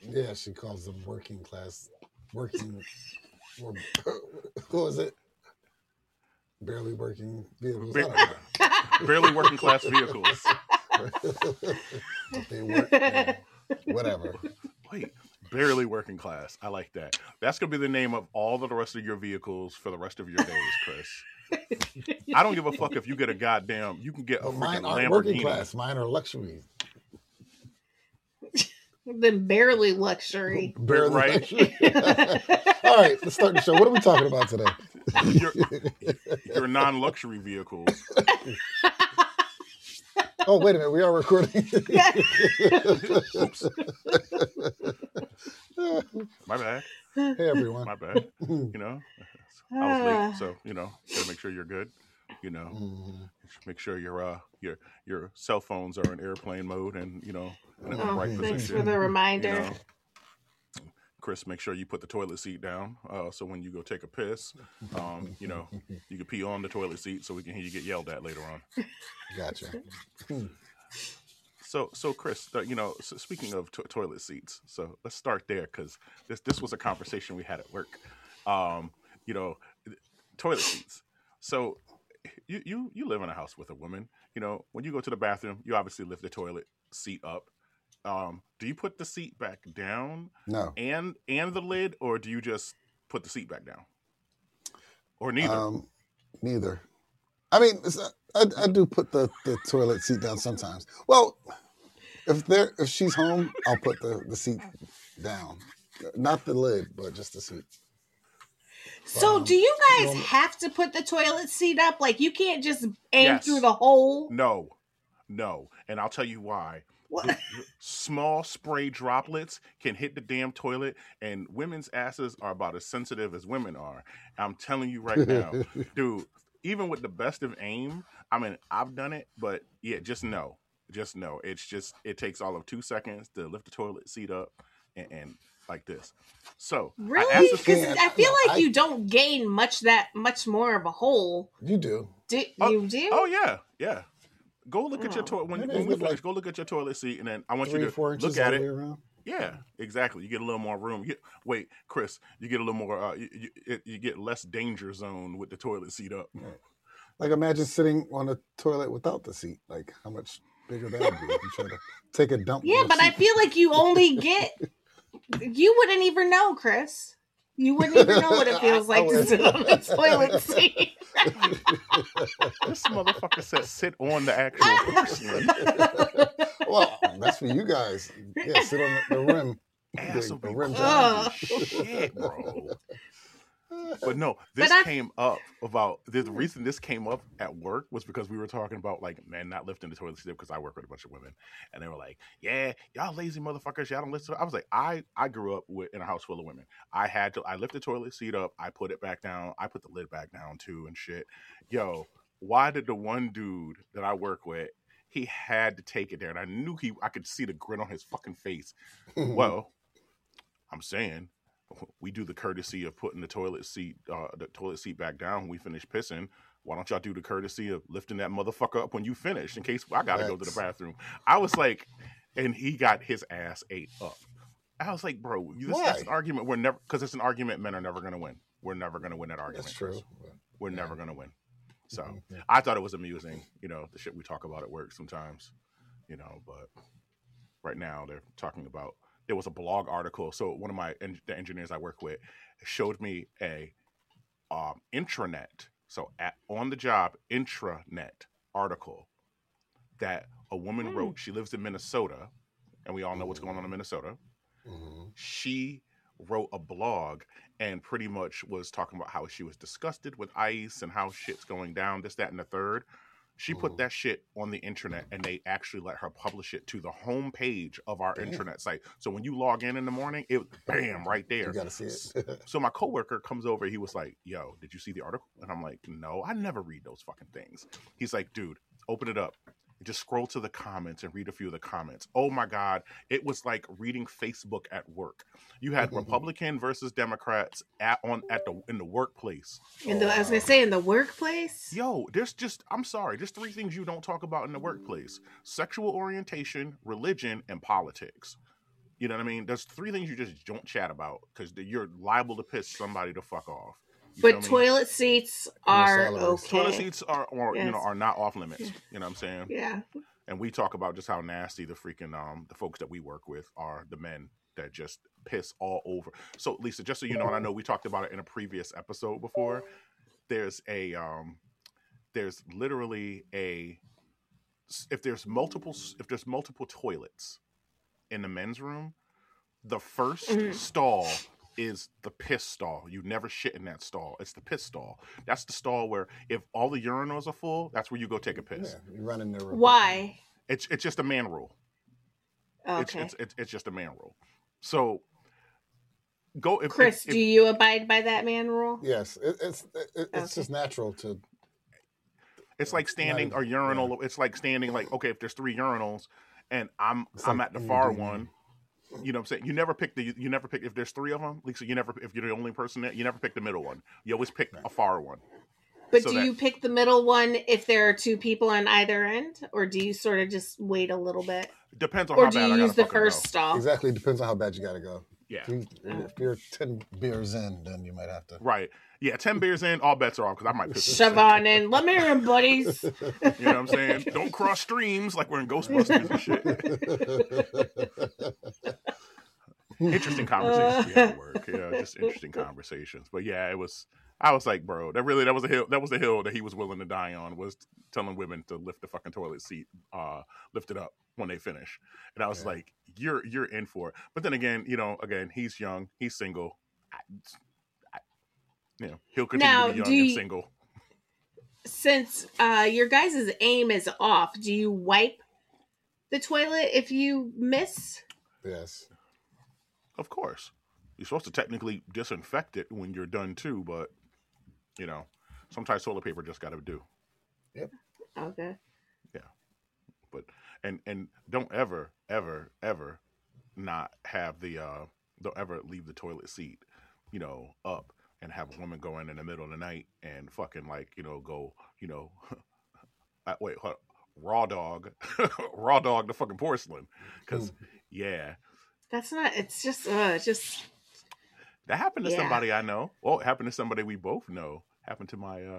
Yeah, she calls them working class, working, or what was it? Barely working vehicles. I don't know. Barely working class vehicles. But they work, yeah, whatever. Wait, barely working class. I like that. That's gonna be the name of all the rest of your vehicles for the rest of your days, Chris. I don't give a fuck if you get a goddamn. You can get a But mine freaking aren't working Lamborghini. class. Mine are luxury. Then barely luxury. Barely Right? luxury. All right, let's start the show. What are we talking about today? Your non-luxury vehicles. Oh, wait a minute. We are recording. Oops. My bad. Hey, everyone. My bad. You know, I was late, so gotta make sure you're good. Make sure your cell phones are in airplane mode and in the right position. Thanks for the reminder. Chris, make sure you put the toilet seat down so when you go take a piss, you can pee on the toilet seat so we can hear you get yelled at later on. Gotcha. So Chris, speaking of toilet seats, so let's start there because this was a conversation we had at work. Toilet seats. So you live in a house with a woman. When you go to the bathroom, you obviously lift the toilet seat up. Do you put the seat back down? No. And the lid, or do you just put the seat back down? Or neither? Neither. I mean, I do put the toilet seat down sometimes. Well, if she's home, I'll put the seat down. Not the lid, but just the seat. So do you guys have to put the toilet seat up? Like you can't just aim through the hole? No. And I'll tell you why. The small spray droplets can hit the damn toilet, and women's asses are about as sensitive as women are. I'm telling you right now, dude, even with the best of aim, I mean, I've done it, but yeah, just know. It takes all of 2 seconds to lift the toilet seat up and like this. So really, because I feel like you don't gain much more of a hole. You do. You do? Oh yeah. Go look at your toilet when we finish. Go look at your toilet seat, and then I want you to look at it. Yeah, exactly. You get a little more room. Wait, Chris, you get a little more. You get less danger zone with the toilet seat up. Right. Like imagine sitting on a toilet without the seat. Like how much bigger that would be if you try to take a dump. Yeah, but I feel like you only get. You wouldn't even know, Chris. You wouldn't even know what it feels like to sit on the toilet seat. This motherfucker said sit on the actual person. Well, that's for you guys. Yeah, sit on the rim. The rim shit, bro. But no, came up about the reason this came up at work was because we were talking about like men not lifting the toilet seat because I work with a bunch of women, and they were like, "Yeah, y'all lazy motherfuckers, y'all don't listen." I was like, I grew up in a house full of women. I lift the toilet seat up, I put it back down, I put the lid back down too, and shit. Yo, why did the one dude that I work with? He had to take it there, and I knew I could see the grin on his fucking face. Well, I'm saying. We do the courtesy of putting the toilet seat back down when we finish pissing. Why don't y'all do the courtesy of lifting that motherfucker up when you finish in case I gotta go to the bathroom? I was like, and he got his ass ate up. I was like, bro, that's an argument because it's an argument men are never gonna win. We're never gonna win that argument. That's true. We're never gonna win. So I thought it was amusing, the shit we talk about at work sometimes, but right now they're talking about. There was a blog article. So one of the engineers I work with showed me a intranet. So on the job intranet article that a woman wrote. She lives in Minnesota, and we all know what's going on in Minnesota. Mm-hmm. She wrote a blog and pretty much was talking about how she was disgusted with ICE and how shit's going down, this, that, and the third. She put that shit on the internet, and they actually let her publish it to the home page of our intranet site. So when you log in the morning, it was bam right there. You gotta see it. So my coworker comes over. He was like, "Yo, did you see the article?" And I'm like, "No, I never read those fucking things." He's like, "Dude, open it up. Just scroll to the comments and read a few of the comments." Oh my God. It was like reading Facebook at work. You had Republican versus Democrats in the workplace. I was going to say in the workplace? Yo, there's 3 things you don't talk about in the workplace: sexual orientation, religion, and politics. You know what I mean? There's 3 things you just don't chat about because you're liable to piss somebody to fuck off. But toilet seats are okay. Toilet seats are are not off limits. You know what I'm saying? Yeah. And we talk about just how nasty the freaking the folks that we work with are, the men that just piss all over. So Lisa, just so you know, and I know we talked about it in a previous episode before, there's literally if there's multiple toilets in the men's room, the first stall is the piss stall. You never shit in that stall. It's the piss stall. That's the stall where if all the urinals are full, that's where you go take a piss. Yeah, you run in there. Why? It's just a man rule. Okay. It's just a man rule. So go. Chris, do you abide by that man rule? Yes, it's just natural to. It's like standing a urinal. Yeah. It's like standing like, okay, if there's 3 urinals and I'm at the far one. You know what I'm saying? You never pick if there's 3 of them, Lisa, if you're the only person there, you never pick the middle one. You always pick a far one. But do you pick the middle one if there are 2 people on either end? Or do you sort of just wait a little bit? Depends on how bad I gotta go. Or do you use the first stall? Exactly. Depends on how bad you gotta go. Yeah. If you're 10 beers in, then you might have to. Right. Yeah, 10 beers in, all bets are off because I might piss. Shove on in. Let me in, buddies. You know what I'm saying? Don't cross streams like we're in Ghostbusters and shit. Interesting conversations we had at work. Yeah, just interesting conversations. But yeah, I was like, bro, that was a hill that he was willing to die on, was telling women to lift the fucking toilet seat, lift it up when they finish. And I was like, you're in for it. But then again, he's young, he's single. He'll continue to be young and single. Since your guys' aim is off, do you wipe the toilet if you miss? Yes. Of course. You're supposed to technically disinfect it when you're done too, but sometimes toilet paper just gotta do. Yep. Okay. Yeah. But and don't ever not have don't ever leave the toilet seat, up and have a woman go in the middle of the night and fucking go, wait, raw dog the fucking porcelain. Cause that's not, it's just that happened to somebody I know. Well, it happened to somebody we both know. Happened to my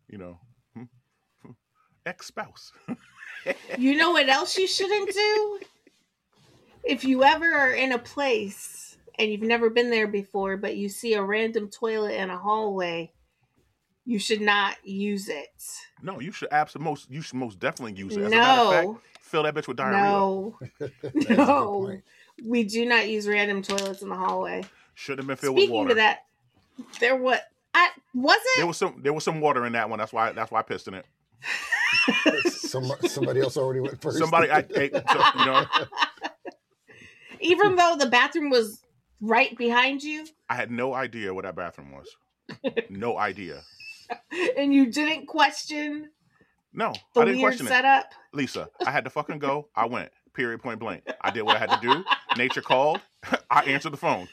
ex-spouse. You know what else you shouldn't do? If you ever are in a place and you've never been there before, but you see a random toilet in a hallway, you should not use it. No, you should most definitely use it. As a matter of fact, fill that bitch with diarrhea. No. We do not use random toilets in the hallway. Should have been filled with water. Speaking to that, was it? There was some water in that one. That's why I pissed in it. Somebody else already went first. Even though the bathroom was right behind you? I had no idea what that bathroom was. No idea. And you didn't question? No, I didn't question setup? it. Lisa, I had to fucking go. I went. Period, point blank. I did what I had to do. Nature called. I answered the phone.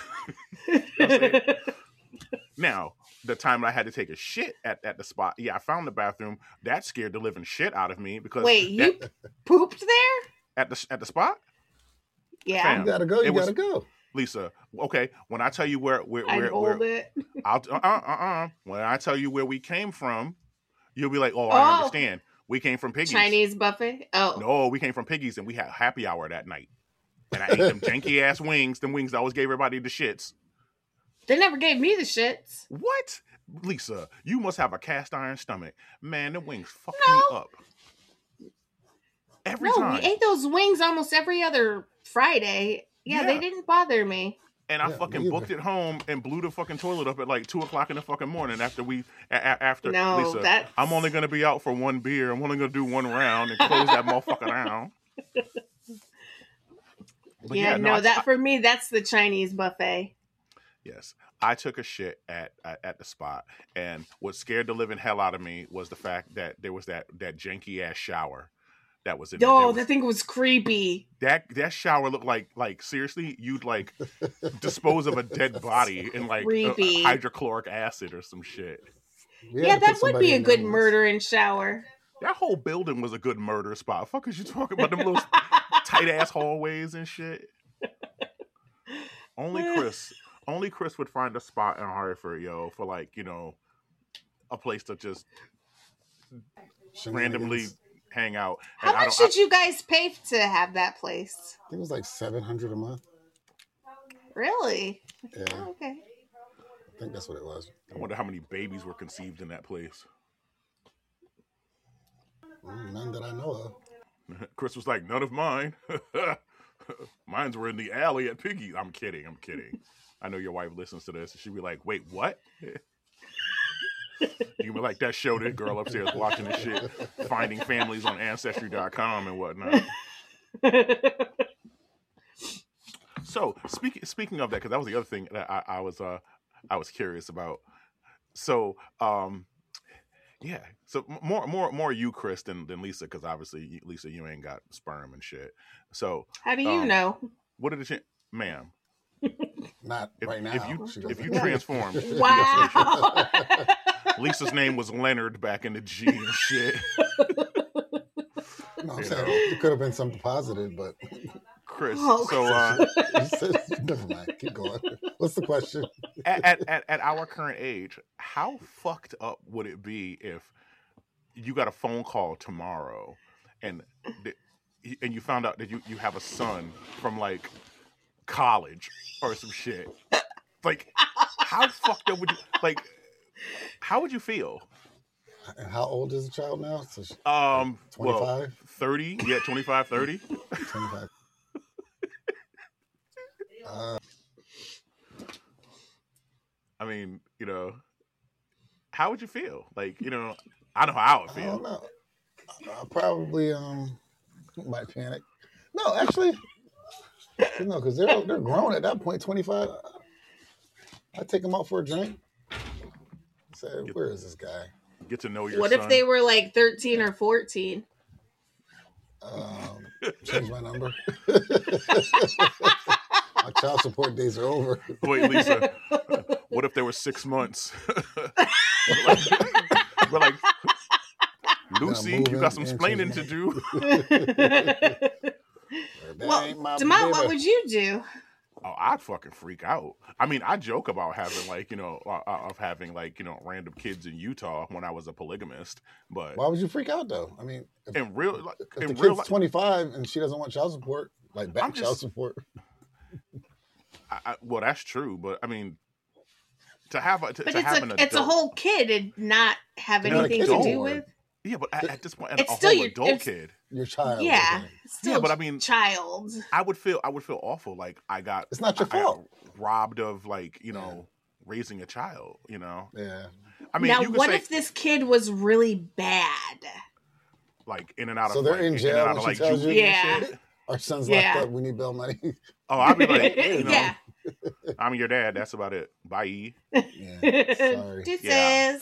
Now, the time I had to take a shit at the spot, I found the bathroom. That scared the living shit out of me because you pooped there? At the spot? Yeah. Fam, you gotta go. You gotta go. Lisa, okay, when I tell you where When I tell you where we came from, you'll be like, I understand. We came from Piggy's. Chinese buffet? Oh. No, we came from Piggy's and we had happy hour that night. And I ate them janky ass wings. Them wings that always gave everybody the shits. They never gave me the shits. What? Lisa, you must have a cast iron stomach. Man, them wings fucked me up. Every time. We ate those wings almost every other Friday. Yeah, they didn't bother me. And I fucking booked it home and blew the fucking toilet up at like 2:00 in the fucking morning after Lisa, I'm only going to be out for one beer. I'm only going to do one round and close that motherfucker down. But for me, that's the Chinese buffet. Yes. I took a shit at the spot, and what scared the living hell out of me was the fact that there was that janky ass shower that was in there. Oh, that thing was creepy. That shower looked like seriously, you'd like dispose of a dead body in like hydrochloric acid or some shit. Yeah, that would be a good murdering shower. That whole building was a good murder spot. Fuck is you talking about them little tight ass hallways and shit? Only Chris. Only Chris would find a spot in Hartford, yo, for like, a place to just randomly hang out. How much did you guys pay to have that place? I think it was like $700 a month. Really? Yeah. Oh, okay. I think that's what it was. I wonder how many babies were conceived in that place. None that I know of. Chris was like, none of mine. Mines were in the alley at Piggy. I'm kidding. I know your wife listens to this. She'd be like, wait, what? You be like, that show, that girl upstairs watching this shit, finding families on Ancestry.com and whatnot. So speaking of that, because that was the other thing that I was curious about. So yeah, so more you, Chris, than Lisa, because obviously Lisa, you ain't got sperm and shit. So how do you know? What did it, ma'am? Not right now. If you transformed, Wow. Lisa's name was Leonard back in the G and shit. No, I'm saying it could have been something positive, but Chris. Never mind. Keep going. What's the question? At our current age, how fucked up would it be if you got a phone call tomorrow and you found out that you have a son from like college or some shit? Like, how fucked up would you like? How would you feel? And how old is the child now? So 25? Well, 30. Yeah, 25, 30. 25. I mean, how would you feel? Like, I know how I would feel. I don't know. I probably might panic. No, actually, no, because they're grown at that point. 25. I take them out for a drink. Say, where is this guy? Get to know your What son. if they were like 13 or 14? Change my number. My child support days are over. Wait, Lisa. What if there were 6 months? We're like, Lucy, you got some explaining to do. Well, Demont, what would you do? Oh, I'd fucking freak out. I mean, I joke about having random kids in Utah when I was a polygamist, but why would you freak out though? I mean, if the kid's 25 and she doesn't want child support, like child support. Well, that's true, but I mean, to have an adult, it's a whole kid and not have anything to do with. Yeah, but at this point, it's a still whole adult kid. Your child. Yeah, still but I mean, child. I would feel awful. Like it's not your fault. Robbed of raising a child. Yeah. I mean, now what if this kid was really bad? Like in and out of. So they're in jail when she tells you. Yeah. Our son's locked up. We need bail money. Oh, I'd be like, yeah. I'm your dad. That's about it. Bye. Yeah. Sorry. Yeah.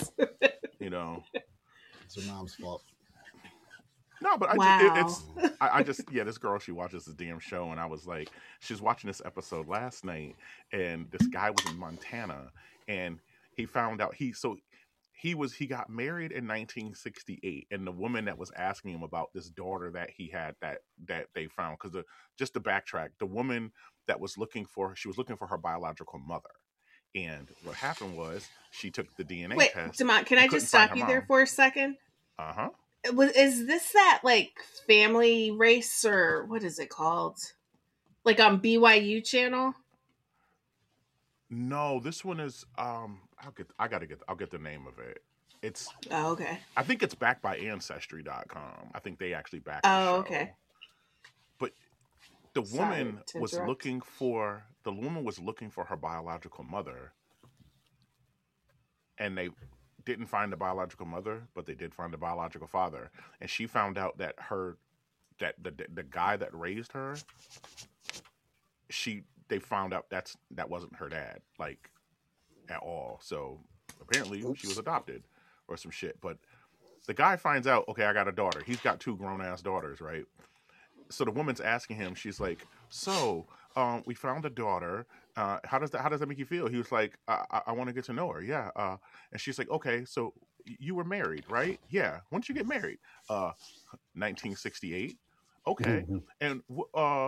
It's your mom's fault. No, but I just this girl, she watches this damn show, and I was like, she's watching this episode last night, and this guy was in Montana, and he found out he got married in 1968, and the woman that was asking him about this daughter that he had that they found, because just to backtrack, the woman that was looking for her biological mother. And what happened was she took the DNA test. Wait, Demont, can I just stop you there for a second? Uh-huh. Is this that like family race or what is it called? Like on BYU channel? No, this one is I'll get the name of it. It's okay. I think it's backed by Ancestry.com. I think they actually backed the show. Okay. But the woman was looking for her biological mother, and they didn't find the biological mother, but they did find the biological father. And she found out that the guy that raised her, they found out that wasn't her dad, like, at all. So apparently she was adopted or some shit. But the guy finds out, okay, I got a daughter. He's got 2 grown-ass daughters, right? So the woman's asking him, she's like, so we found a daughter. How does that make you feel? He was like, I want to get to know her. Yeah. And she's like, okay, so you were married, right? Yeah. When did you get married? 1968. Okay. And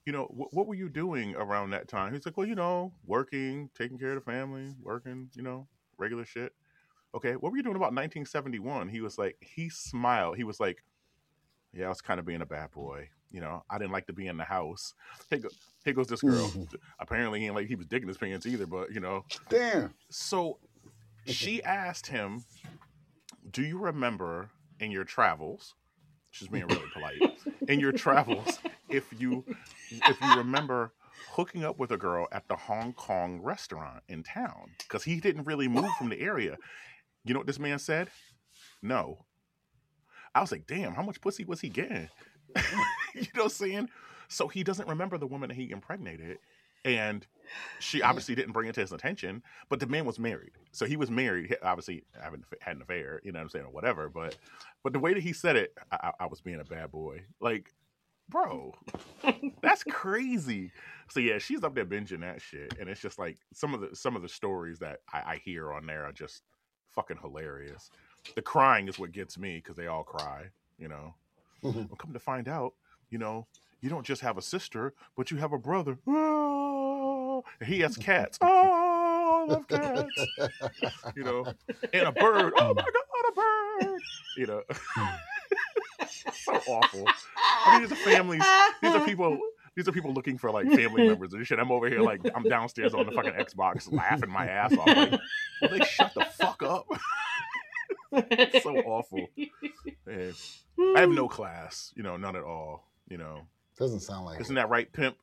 what were you doing around that time? He's like, well, working, taking care of the family, working, regular shit. Okay, what were you doing about 1971? He was like, he smiled. He was like, yeah, I was kind of being a bad boy. I didn't like to be in the house. Here goes this girl. Apparently, he ain't like he was digging his pants either, but Damn. So she asked him, "Do you remember in your travels?" She's being really polite. In your travels, if you remember hooking up with a girl at the Hong Kong restaurant in town, because he didn't really move from the area. You know what this man said? No. I was like, damn, how much pussy was he getting? You know what I'm saying? So he doesn't remember the woman that he impregnated. And she obviously didn't bring it to his attention, but the man was married. So he was married, obviously having had an affair, you know what I'm saying, or whatever. But the way that he said it, I was being a bad boy. Like, bro, that's crazy. So yeah, she's up there binging that shit. And it's just like some of the stories that I hear on there are just fucking hilarious. The crying is what gets me because they all cry, Well, come to find out, you don't just have a sister, but you have a brother. Oh, he has cats. Oh, I love cats. And a bird. Oh my God, a bird. So awful. I mean, these are families. These are people looking for like family members and shit. I'm over here like I'm downstairs on the fucking Xbox laughing my ass off. Like, will they shut the fuck up? It's so awful. Man. I have no class, none at all. Doesn't sound like. Isn't that right, Pimp?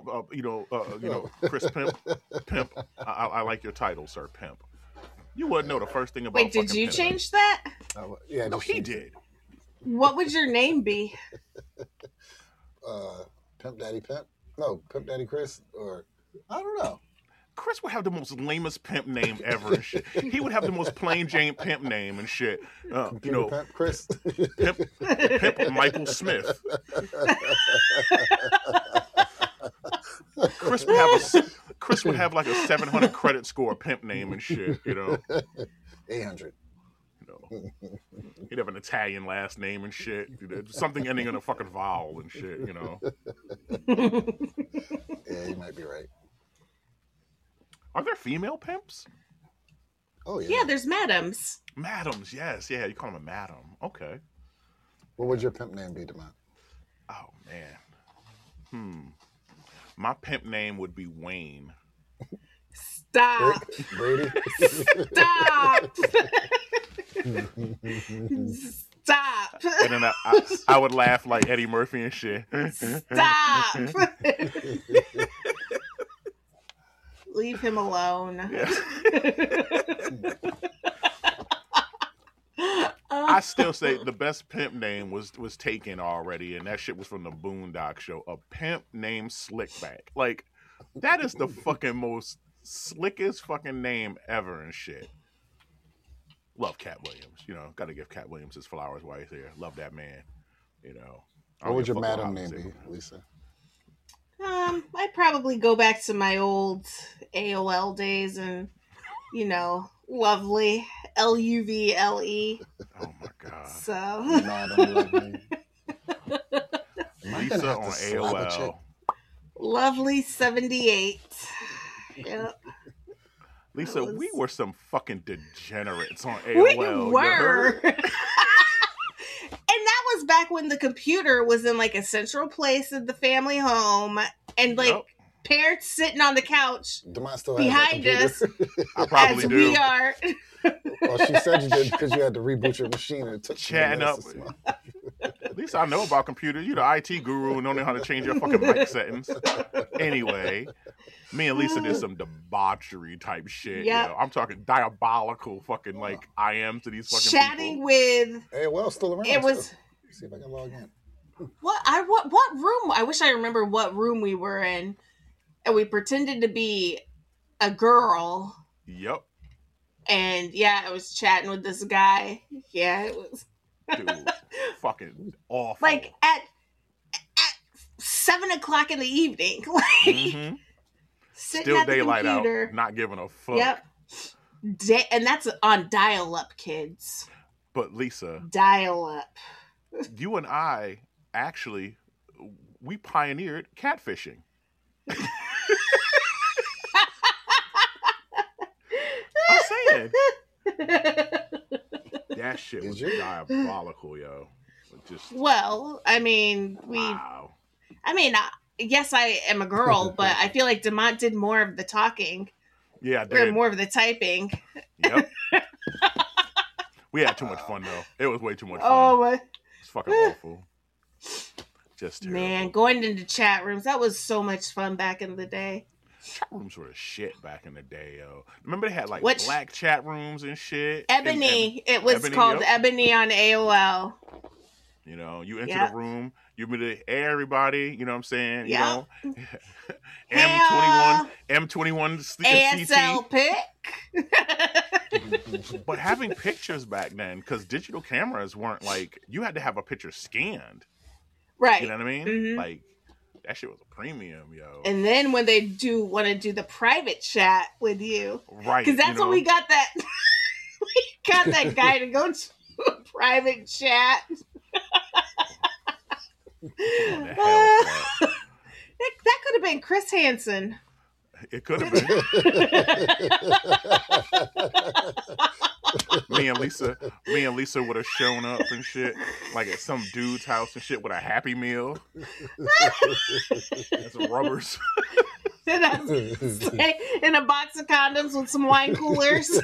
Chris Pimp. Pimp. I like your title, sir, Pimp. You wouldn't know the first thing about. Wait, did you change that? Yeah, no, he did. What would your name be? Pimp Daddy Pimp? No, Pimp Daddy Chris, or I don't know. Chris would have the most lamest pimp name ever and shit. He would have the most plain Jane pimp name and shit. Pimp Chris. Pimp Michael Smith. Chris would have like a 700 credit score pimp name and shit, 800. He'd have an Italian last name and shit. Something ending in a fucking vowel and shit, Yeah, you might be right. Are there female pimps? Oh, yeah. Yeah, there's madams. Madams, yes. Yeah, you call them a madam. Okay. What would your pimp name be, DeMont? Oh, man. My pimp name would be Wayne. Stop. Brady? Stop. Stop. And then I would laugh like Eddie Murphy and shit. Stop. Leave him alone. Yeah. I still say the best pimp name was taken already, and that shit was from the Boondock Show. A pimp named Slickback. Like, that is the fucking most slickest fucking name ever and shit. Love Cat Williams. Got to give Cat Williams his flowers while he's here. Love that man. What would your madam name be, Lisa? I'd probably go back to my old AOL days and, lovely LUVLE. Oh my God. So. Lisa on AOL. Lovely 78. Yep. Lisa, we were some fucking degenerates on AOL. We were. And that was back when the computer was in like a central place in the family home, and like parents sitting on the couch behind us. I probably as do. We are. Well, she said you did because you had to reboot your machine and it took chatting up. At least I know about computers. You're the IT guru and don't know how to change your fucking mic settings. Anyway, me and Lisa did some debauchery type shit. Yep. I'm talking diabolical fucking like I am to these fucking chatting people. With. Hey, well, still around. It was. See if I can log in. What room? I wish I remember what room we were in, and we pretended to be a girl. Yep. And yeah, I was chatting with this guy. Yeah, it was. Dude, fucking awful. Like at 7:00 in the evening. Like, mm-hmm. Still at daylight the computer. Out, not giving a fuck. Yep. And that's on dial-up, kids. But Lisa, dial-up. You and I actually we pioneered catfishing. I'm saying. That shit was diabolical, yo. Just well, I mean, wow. Yes, I am a girl, but I feel like DeMont did more of the talking. Yeah, I or did. more of the typing. Yep. We had too much fun though. It was way too much fun. Oh my! It's fucking awful. Just terrible. Man, going into chat rooms, that was so much fun back in the day. Chat rooms were shit back in the day, yo. Remember they had like Which- black chat rooms and shit. Ebony, it was Ebony, called yep. Ebony on AOL. You know, you enter Yep. the room, you meet hey everybody, you know what I'm saying? You Yep. know? Hey, M21 ASL CT. pick. But having pictures back then, because digital cameras weren't like, you had to have a picture scanned. Right. You know what I mean? Mhm. Like, that shit was a premium, yo. And then when they want to do the private chat with you, Right. because that's you know? when we got that. We got that guy to go to a private chat. What the hell, man? That could have been Chris Hansen. It could have been. me and Lisa would have shown up and shit, like at some dude's house and shit with a Happy Meal and some rubbers. In a box of condoms with some wine coolers.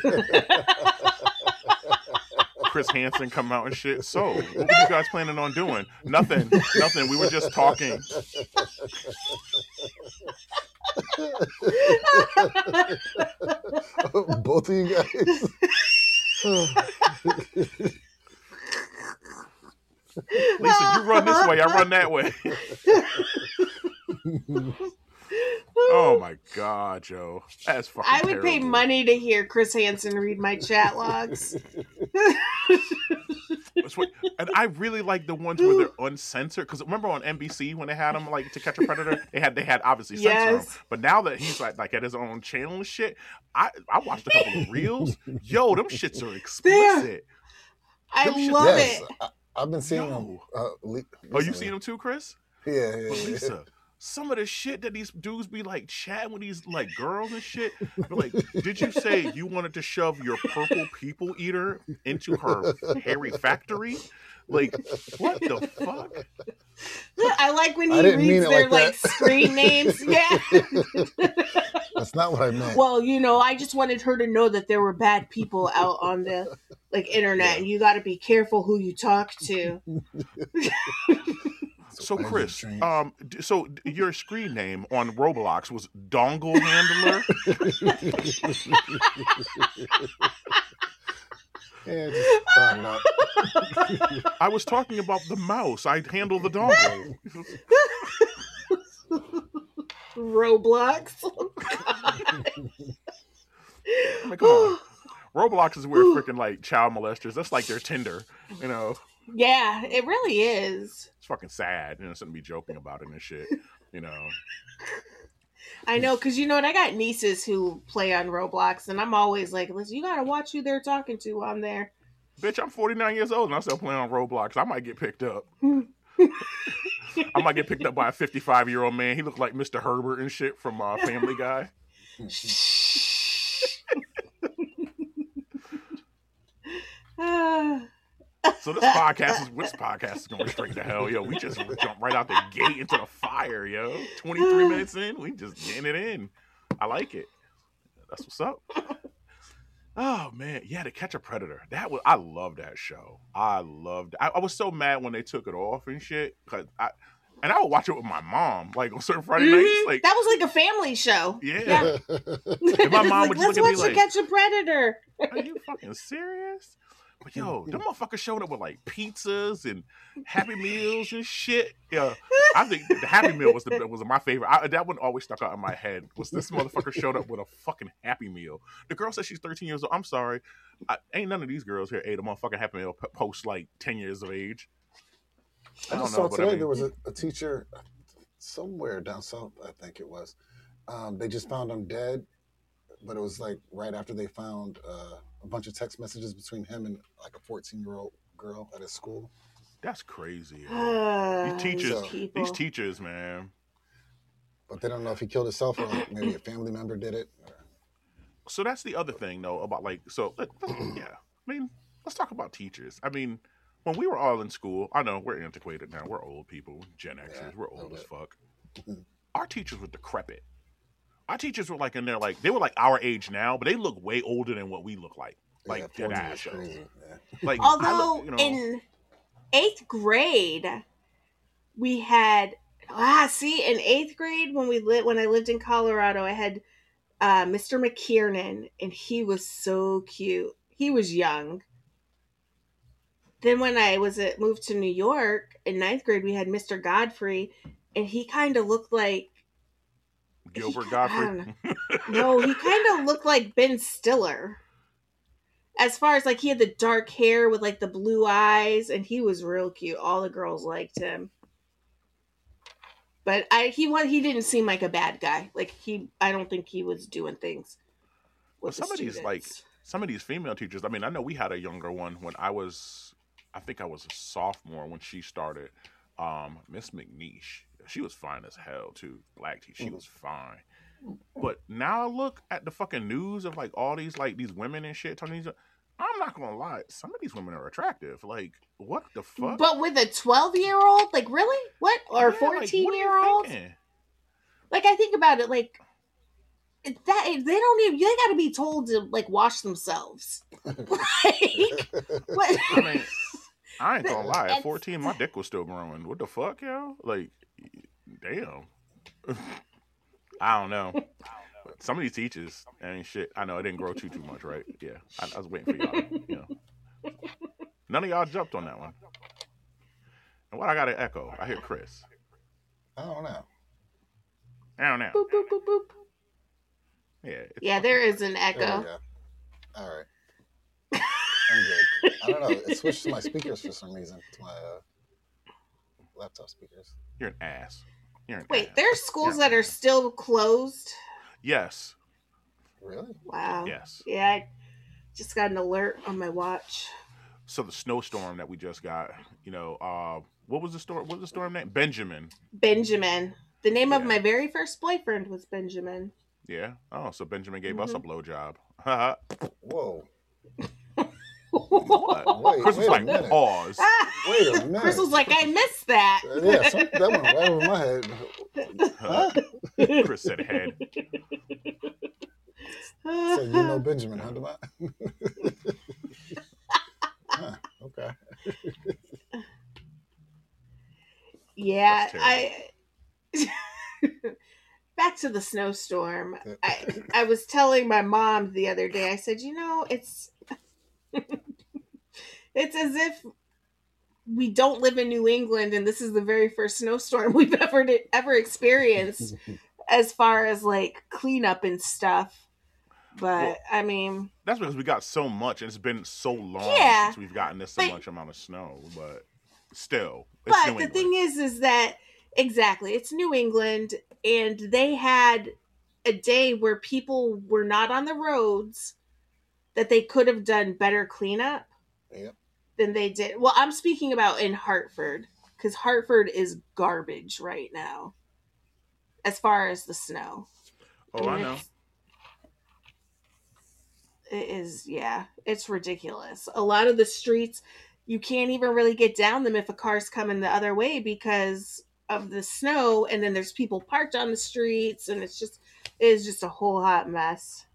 Chris Hansen come out and shit. So, what were you guys planning on doing? Nothing. We were just talking. Both of you guys. Lisa, you run this way, I run that way. Oh my god, Joe. That's fucking I would pay terrible. money to hear Chris Hansen read my chat logs. And I really like the ones where they're uncensored. Because remember on NBC when they had him like To Catch a Predator, they had obviously censor him. But now that he's like at his own channel and shit, I watched a couple of reels. Yo, them shits are explicit. I Them shits- love Yes, it. I've been seeing Yo. them. Oh, you seen them too, Chris? Yeah. But Lisa, some of the shit that these dudes be like chatting with these like girls and shit. They're like, did you say you wanted to shove your purple people eater into her hairy factory? Like, what the fuck? I like when I he didn't mean reads it their like like that. screen names. Yeah. That's not what I meant. Well, I just wanted her to know that there were bad people out on the internet, and you got to be careful who you talk to. So Chris, so your screen name on Roblox was Dongle Handler. Yeah, just, no. I was talking about the mouse. I handle the dongle. Roblox. I mean, come on. Roblox is where freaking like child molesters. That's like their Tinder, you know. Yeah, it really is. It's fucking sad, you know. Shouldn't be joking about it and shit, you know. I know, because I got nieces who play on Roblox, and I'm always like, listen, you gotta watch who they're talking to on there. Bitch, I'm 49 years old and I'm still playing on Roblox. I might get picked up. I might get picked up by a 55-year-old man. He looked like Mr. Herbert and shit from Family Guy. So this podcast is going straight to hell, yo. We just jump right out the gate into the fire, yo. 23 minutes in, we just getting it in. I like it. That's what's up. Oh man, yeah, To Catch a Predator. I love that show. I was so mad when they took it off and shit. And I would watch it with my mom, like on certain Friday nights. Like that was like a family show. Yeah. And my mom would just look at me like, "Let's watch To Catch a Predator." Are you fucking serious? But yo, them motherfuckers showed up with like pizzas and Happy Meals and shit. Yeah, I think the Happy Meal was my favorite. That one always stuck out in my head. Was this motherfucker showed up with a fucking Happy Meal? The girl said she's 13 years old. I'm sorry, ain't none of these girls here ate a motherfucking Happy Meal post like 10 years of age. I just saw today there was a teacher somewhere down south, I think it was. They just found him dead, but it was like right after they found a bunch of text messages between him and like a 14-year-old girl at his school. That's crazy. These teachers, man. But they don't know if he killed himself or like maybe a family member did it. So that's the other thing, though, about like, yeah. I mean, let's talk about teachers. I mean, when we were all in school, I know we're antiquated now. We're old people, Gen Xers. Yeah, we're old as fuck. Our teachers were decrepit. Our teachers were like in there, like they were like our age now, but they look way older than what we look like. Like dead ass. Like, although in 8th grade, we had in 8th grade when I lived in Colorado, I had Mr. McKiernan, and he was so cute. He was young. Then when I moved to New York in 9th grade, we had Mr. Godfrey, and he kind of looked like Gilbert Godfrey. No, he kind of looked like Ben Stiller. As far as like he had the dark hair with like the blue eyes, and he was real cute. All the girls liked him. But he didn't seem like a bad guy. Like I don't think he was doing things. With some of these female teachers. I mean, I know we had a younger one when I think I was a sophomore when she started. Miss McNeish. She was fine as hell too. Black teacher. She was fine. But now I look at the fucking news of like all these women and shit. I'm not gonna lie, some of these women are attractive. Like, what the fuck? But with a 12-year-old, like really? What? Or 14-year-old? Like I think about it, like that they gotta be told to like wash themselves. Like, what? I mean, I ain't gonna lie. At 14, my dick was still growing. What the fuck, yo? Like, damn. I don't know. But some of these teachers, shit. I know it didn't grow too much, right? Yeah, I was waiting for y'all. None of y'all jumped on that one. And what I got to echo? I hear Chris. I don't know. Boop, boop, boop, boop. Yeah, there is an echo. All right. I'm good. I don't know. It switched to my speakers for some reason. To my laptop speakers. You're an ass. Wait, there's schools that are still closed? Yes. Really? Wow. Yes. Yeah, I just got an alert on my watch. So the snowstorm that we just got, what was the storm? What was the storm name? Benjamin. Benjamin. The name of my very first boyfriend was Benjamin. Yeah. Oh, so Benjamin gave us a blowjob. Whoa. What? Chris was like, pause. Wait a minute. Chris was like, I missed that. Yeah, that went right over my head. Huh? Chris said head. So you know Benjamin, huh, Demont? Okay. Yeah, back to the snowstorm. I was telling my mom the other day, I said, it's it's as if we don't live in New England and this is the very first snowstorm we've ever experienced as far as like cleanup and stuff. But I mean, that's because we got so much and it's been so long since we've gotten this much amount of snow, but still. But the thing is that exactly, it's New England and they had a day where people were not on the roads that they could have done better cleanup than they did. Well, I'm speaking about in Hartford because Hartford is garbage right now as far as the snow. Oh, I know. It is, it's ridiculous. A lot of the streets, you can't even really get down them if a car's coming the other way because of the snow, and then there's people parked on the streets, and it is just a whole hot mess.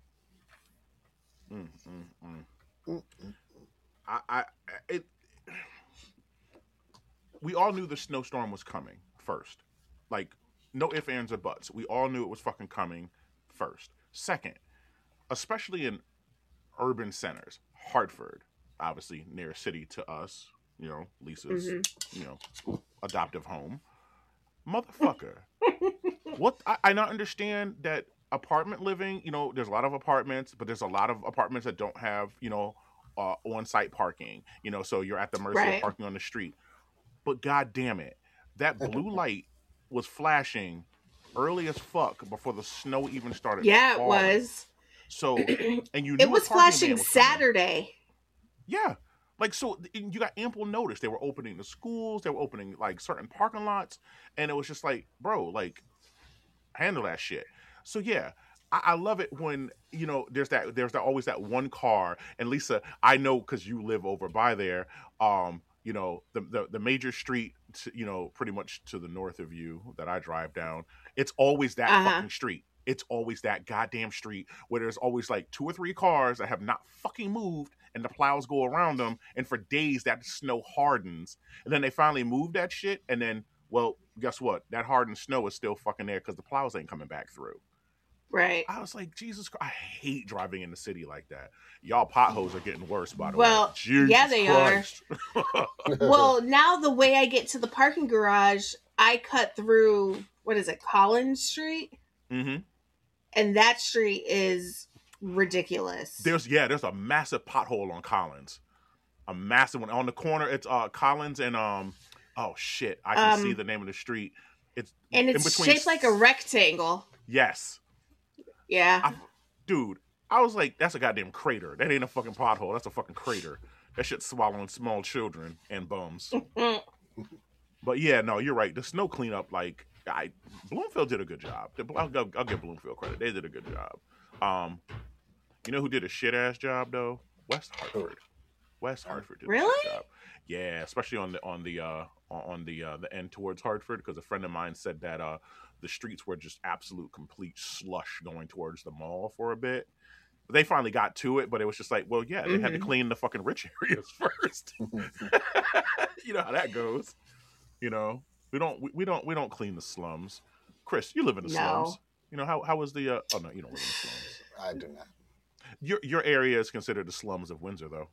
We all knew the snowstorm was coming first. Like, no ifs, ands, or buts. We all knew it was fucking coming first. Second, especially in urban centers, Hartford, obviously near a city to us, Lisa's, adoptive home. Motherfucker. What? I not understand that apartment living, there's a lot of apartments, but there's a lot of apartments that don't have, on-site parking, so you're at the mercy of parking on the street. But god damn it, that blue light was flashing early as fuck before the snow even started falling. It was. So, and you knew it was flashing Saturday. Yeah. Like, so you got ample notice. They were opening the schools. They were opening like certain parking lots, and it was just like, bro, like handle that shit. So yeah, I love it when there's always that one car. And Lisa, I know because you live over by there. The major street, pretty much to the north of you that I drive down. It's always that fucking street. It's always that goddamn street where there's always like 2 or 3 cars that have not fucking moved, and the plows go around them, and for days that snow hardens, and then they finally move that shit, and then, well, guess what? That hardened snow is still fucking there because the plows ain't coming back through. Right. I was like, Jesus Christ, I hate driving in the city like that. Y'all potholes are getting worse, by the way. Well, yeah, they Christ. Are. Well, now the way I get to the parking garage, I cut through, what is it, Collins Street? Mm-hmm. And that street is ridiculous. There's a massive pothole on Collins. A massive one. On the corner, it's Collins and oh shit, I can see the name of the street. It's shaped like a rectangle. Yes. Yeah. Dude, I was like, that's a goddamn crater. That ain't a fucking pothole. That's a fucking crater. That shit's swallowing small children and bums. But yeah, no, you're right. The snow cleanup, like, Bloomfield did a good job. I'll give Bloomfield credit. They did a good job. You know who did a shit ass job though? West Hartford. West Hartford did a shit job. Yeah, especially on the end towards Hartford, because a friend of mine said that the streets were just absolute complete slush going towards the mall for a bit. But they finally got to it, but it was just like, well, yeah, they had to clean the fucking rich areas first. You know how that goes. You know, we don't clean the slums. Chris, you live in the slums. You know how was the? Oh no, you don't live in the slums. I do not. Your area is considered the slums of Windsor, though.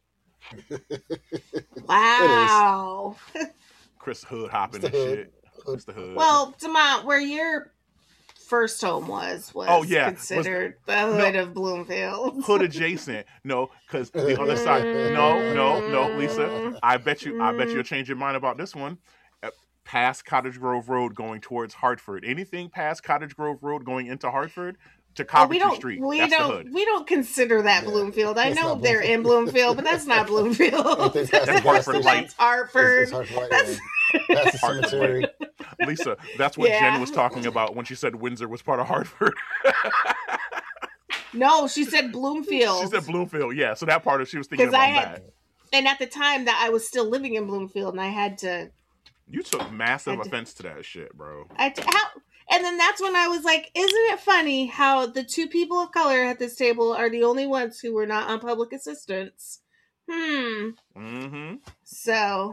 Wow. Chris hood hopping and shit. It's the hood. Well, Demont, where your first home was considered the hood of Bloomfield. Hood adjacent. No, because the other side. No, Lisa. I bet you'll change your mind about this one. Past Cottage Grove Road going towards Hartford. Anything past Cottage Grove Road going into Hartford to Coventry Street. That's the hood. We don't consider that Bloomfield. I know they're in Bloomfield, but that's not Bloomfield. That's Hartford Light. That's Hartford. That's the cemetery. Lisa, that's what Jen was talking about when she said Windsor was part of Hartford. No, she said Bloomfield. She said Bloomfield, yeah. So that part she was thinking about that. And at the time that I was still living in Bloomfield, and I had to. You took massive offense to that shit, bro. And then that's when I was like, isn't it funny how the 2 people of color at this table are the only ones who were not on public assistance? So,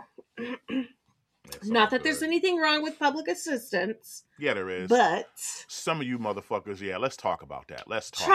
not that there's anything wrong with public assistance. Yeah, there is. But some of you motherfuckers, let's talk about that.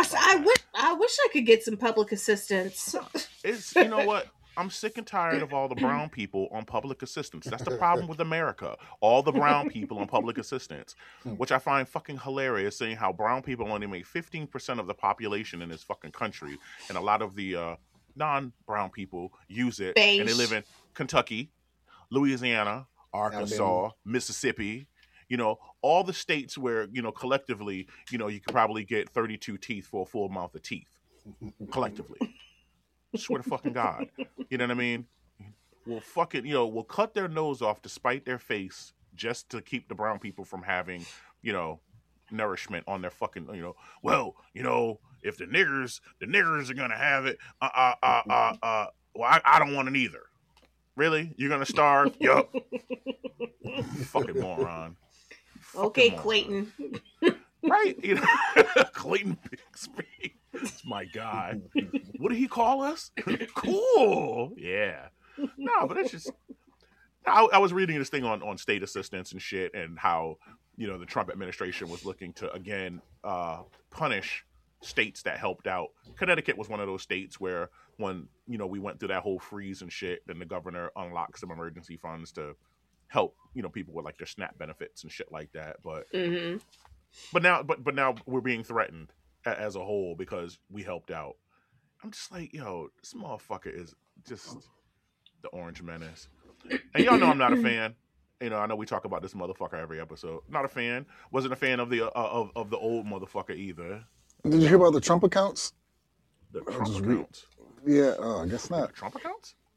I wish I could get some public assistance. It's, you know what? I'm sick and tired of all the brown people on public assistance. That's the problem with America. All the brown people on public assistance, which I find fucking hilarious, saying how brown people only make 15% of the population in this fucking country. And a lot of the non-brown people use it. Beige. And they live in Kentucky, Louisiana, Arkansas, Mississippi. You know, all the states where, collectively, you could probably get 32 teeth for a full mouth of teeth. Collectively. Swear to fucking God. You know what I mean? We'll fucking, we'll cut their nose off to spite their face just to keep the brown people from having, nourishment on their fucking, if the niggers are gonna have it, well, I don't want it either. Really? You're gonna starve? Yup. Fucking moron. Okay, Clayton. Right? Clayton Bixby. It's my guy. What did he call us? Cool. Yeah. No, but it's just. I was reading this thing on state assistance and shit, and how the Trump administration was looking to again punish states that helped out. Connecticut was one of those states where when we went through that whole freeze and shit, then the governor unlocked some emergency funds to help people with like their SNAP benefits and shit like that. But but now we're being threatened as a whole because we helped out. I'm just like, this motherfucker is just the Orange Menace. And y'all know I'm not a fan. I know we talk about this motherfucker every episode. Not a fan. Wasn't a fan of the of the old motherfucker either. Did you hear about the Trump accounts? The Trump accounts? Yeah, I guess not. Trump accounts?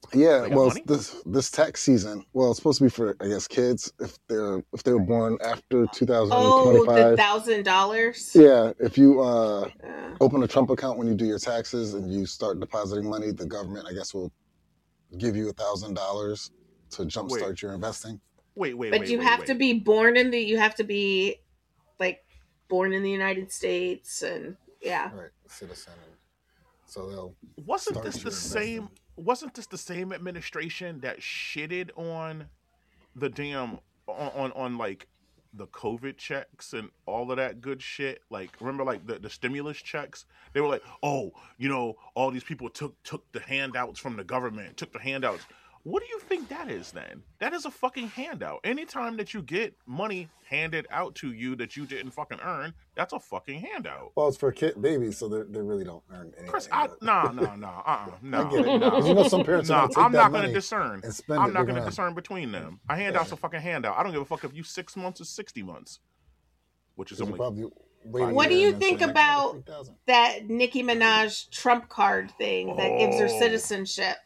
Yeah, They got well, money. this tax season. Well, it's supposed to be for, I guess, kids if they were born after Oh, the 2025. $1,000. Yeah, if you Uh, open a Trump account when you do your taxes and you start depositing money, the government, I guess, will give you $1,000 to Wait, jumpstart your investing. but you have to be born in the. You have to be like born in the United States, and yeah. Right, citizen. So they'll Wasn't start this the your same? investing. Wasn't this the same administration that shitted on the damn on like the COVID checks and all of that good shit? Like, remember, like the stimulus checks? They were like, oh, all these people took the handouts from the government, took the handouts. What do you think that is then? That is a fucking handout. Anytime that you get money handed out to you that you didn't fucking earn, that's a fucking handout. Well, it's for babies, so they really don't earn Chris, anything. But no, I get it. no. Because some parents are No, going to take I'm that not going to money discern. and spend I'm it. not going to discern between them. A handout's Yeah. a fucking handout. I don't give a fuck if you 6 months or 60 months, which is only. Probably What do you think about that Nicki Minaj Trump card thing that gives her citizenship?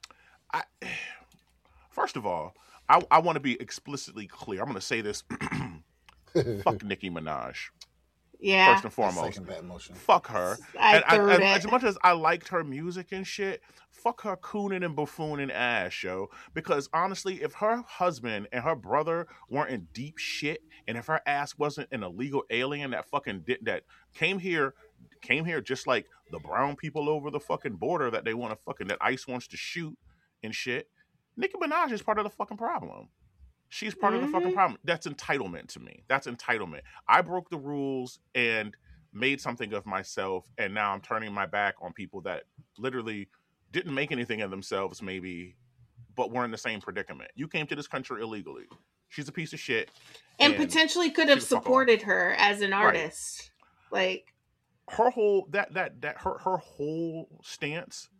First of all, I want to be explicitly clear. I'm going to say this. Fuck Nicki Minaj. Yeah. First and foremost. Second that motion. Fuck her. As much as I liked her music and shit, fuck her cooning and buffooning ass, yo. Because honestly, if her husband and her brother weren't in deep shit, and if her ass wasn't an illegal alien that came here just like the brown people over the fucking border that that ICE wants to shoot and shit, Nicki Minaj is part of the fucking problem. She's part of the fucking problem. That's entitlement to me. That's entitlement. I broke the rules and made something of myself, and now I'm turning my back on people that literally didn't make anything of themselves, maybe, but were in the same predicament. You came to this country illegally. She's a piece of shit. And potentially could have supported her as an artist. Right. Like her whole her whole stance,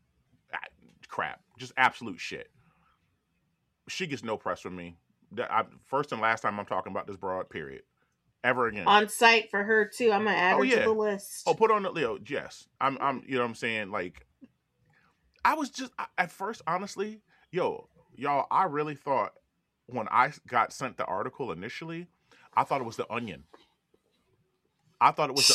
crap. Just absolute shit. She gets no press from me. First and last time I'm talking about this broad, period. Ever again. On site for her too. I'm gonna add her to the list. Oh, put on the Leo. Yes, I'm. You know what I'm saying? Like, I was just at first, honestly, y'all. I really thought when I got sent the article initially, I thought it was the Onion. I thought it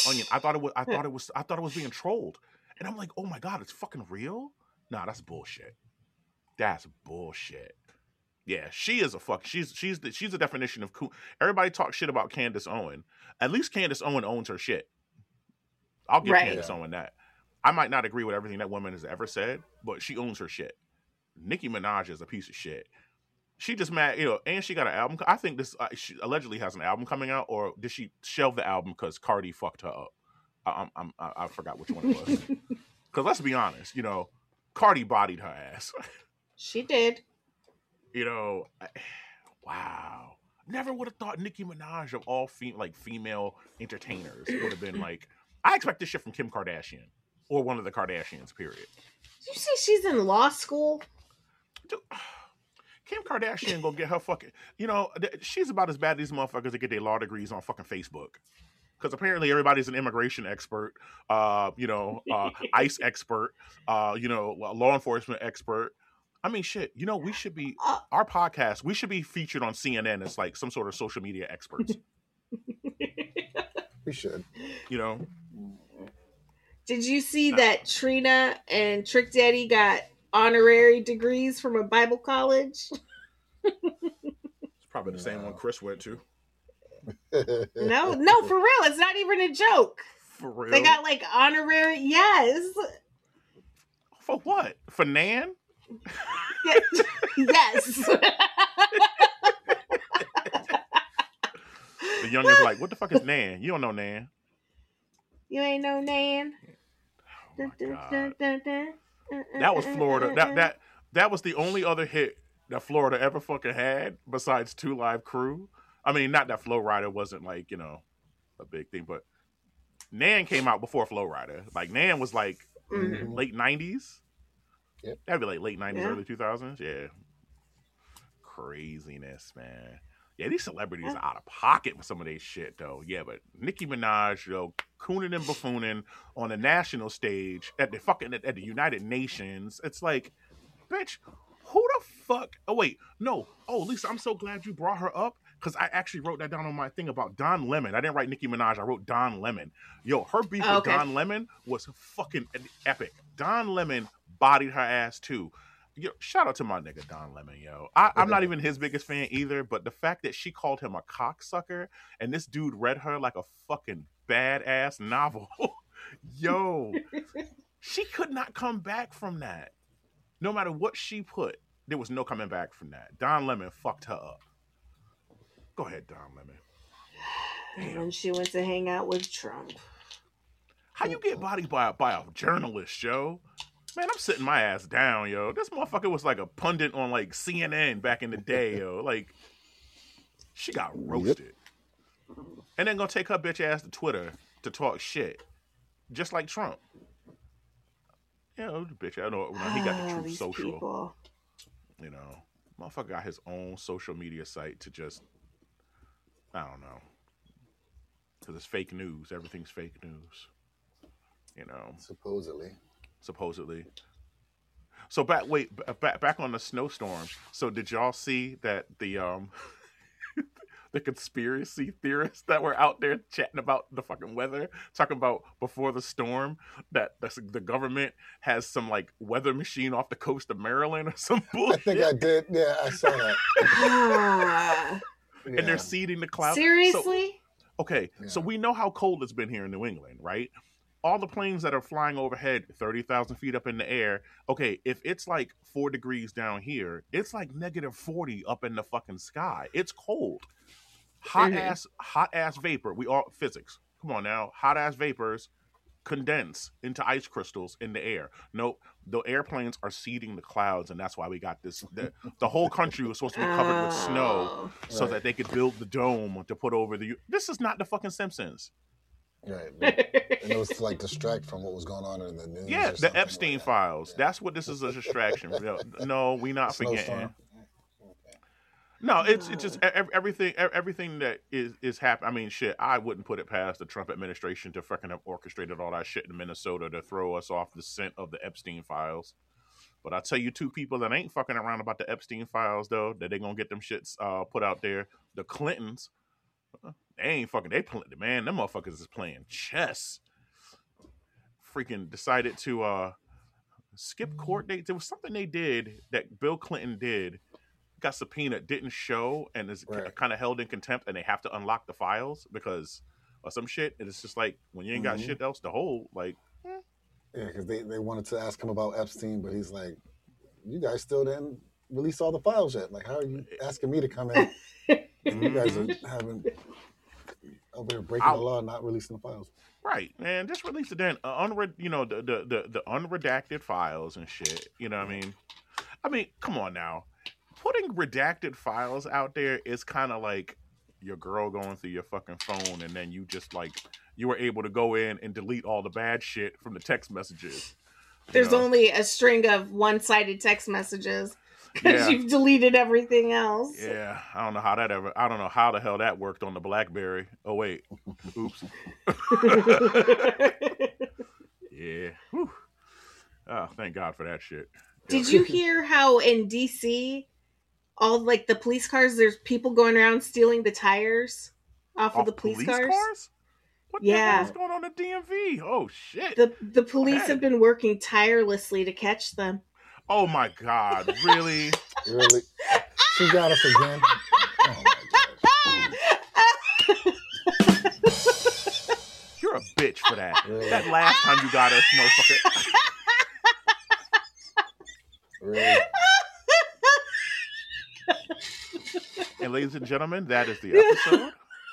was being trolled, and I'm like, oh my god, it's fucking real. Nah, that's bullshit. That's bullshit. Yeah, she is a fuck. She's the definition of cool. Everybody talks shit about Candace Owen. At least Candace Owen owns her shit. I'll give Candace Owen that. I might not agree with everything that woman has ever said, but she owns her shit. Nicki Minaj is a piece of shit. She just mad, and she got an album. I think she allegedly has an album coming out, or did she shelve the album because Cardi fucked her up? I forgot which one it was. Because let's be honest, Cardi bodied her ass. She did. Wow. Never would have thought Nicki Minaj of all female entertainers would have been like. I expect this shit from Kim Kardashian or one of the Kardashians. Period. Did you say she's in law school? Dude, Kim Kardashian gonna get her fucking. She's about as bad as these motherfuckers that get their law degrees on fucking Facebook. Because apparently everybody's an immigration expert, ICE expert, law enforcement expert. I mean, shit. We should be our podcast. We should be featured on CNN as like some sort of social media experts. We should. Did you see that Trina and Trick Daddy got honorary degrees from a Bible college? It's probably the same one Chris went to. No, for real. It's not even a joke. For real? They got like honorary. Yes. For what? For Nan? Yes. The youngins like, what the fuck is Nan? You don't know Nan. You ain't know Nan. Oh my God. That was Florida. That was the only other hit that Florida ever fucking had besides 2 Live Crew. I mean, not that Flo Rida wasn't like, a big thing, but Nan came out before Flo Rida. Like Nan was like late 90s. Yep. That'd be like late 90s, early 2000s. Yeah. Craziness, man. Yeah, these celebrities are out of pocket with some of their shit, though. Yeah, but Nicki Minaj, cooning and buffooning on the national stage at the United Nations. It's like, bitch, who the fuck? Oh, wait. No. Oh, Lisa, I'm so glad you brought her up because I actually wrote that down on my thing about Don Lemon. I didn't write Nicki Minaj. I wrote Don Lemon. Yo, her beef with Don Lemon was fucking epic. Don Lemon bodied her ass, too. Yo, shout out to my nigga Don Lemon, yo. I'm not even his biggest fan either, but the fact that she called him a cocksucker and this dude read her like a fucking badass novel, yo, she could not come back from that. No matter what she put, there was no coming back from that. Don Lemon fucked her up. Go ahead, Don Lemon. Damn. And then she went to hang out with Trump. How you get bodied by a journalist, yo? Man, I'm sitting my ass down, yo. This motherfucker was like a pundit on like CNN back in the day, yo. Like, she got roasted. Yep. And then gonna take her bitch ass to Twitter to talk shit. Just like Trump. You know, the bitch, I know he got the Truth Social. People. You know, motherfucker got his own social media site to just, I don't know. Because it's fake news. Everything's fake news. You know. Supposedly. So back on the snowstorm. So did y'all see that the the conspiracy theorists that were out there chatting about the fucking weather, talking about before the storm that the government has some like weather machine off the coast of Maryland or some bullshit? I think I did. Yeah, I saw that. And they're seeding the clouds. Seriously? So we know how cold it's been here in New England, right? All the planes that are flying overhead 30,000 feet up in the air. Okay, if it's like 4 degrees down here, it's like -40 up in the fucking sky. It's cold. Hot ass vapor. We all physics. Come on now. Hot ass vapors condense into ice crystals in the air. Nope. The airplanes are seeding the clouds, and that's why we got this. The whole country was supposed to be covered with snow so that they could build the dome to put over the. This is not the fucking Simpsons. Right. And it was to like distract from what was going on in the news. Yeah, the Epstein files. Yeah. That's what this is, a distraction. No, we not forgetting. No, it's just everything that is happening. I mean, shit, I wouldn't put it past the Trump administration to fucking have orchestrated all that shit in Minnesota to throw us off the scent of the Epstein files. But I tell you, two people that ain't fucking around about the Epstein files, though, that they gonna get them shits put out there. The Clintons. They ain't fucking, man, them motherfuckers is playing chess. Freaking decided to skip court dates. There was something they did that Bill Clinton did, got subpoenaed, didn't show, and is kind of held in contempt, and they have to unlock the files because of some shit. And it's just like, when you ain't got shit else to hold, like. Yeah, because they wanted to ask him about Epstein, but he's like, you guys still didn't release all the files yet. Like, how are you asking me to come in? And you guys are having... over there breaking the law, not releasing the files. Right, man. Just release it then. The unredacted files and shit. You know what I mean? Come on now. Putting redacted files out there is kind of like your girl going through your fucking phone, and then you just like you were able to go in and delete all the bad shit from the text messages. There's only a string of one-sided text messages. Because you've deleted everything else. Yeah, I don't know how the hell that worked on the BlackBerry. Oh wait, oops. Yeah. Whew. Oh, thank God for that shit. Did you hear how in DC, all like the police cars, there's people going around stealing the tires off of the police cars? What the hell is going on at DMV? Oh shit! The police have been working tirelessly to catch them. Oh my God! Really? Really? She got us again. Oh my God! You're a bitch for that. Really? That last time you got us, motherfucker. Really? And ladies and gentlemen, that is the episode.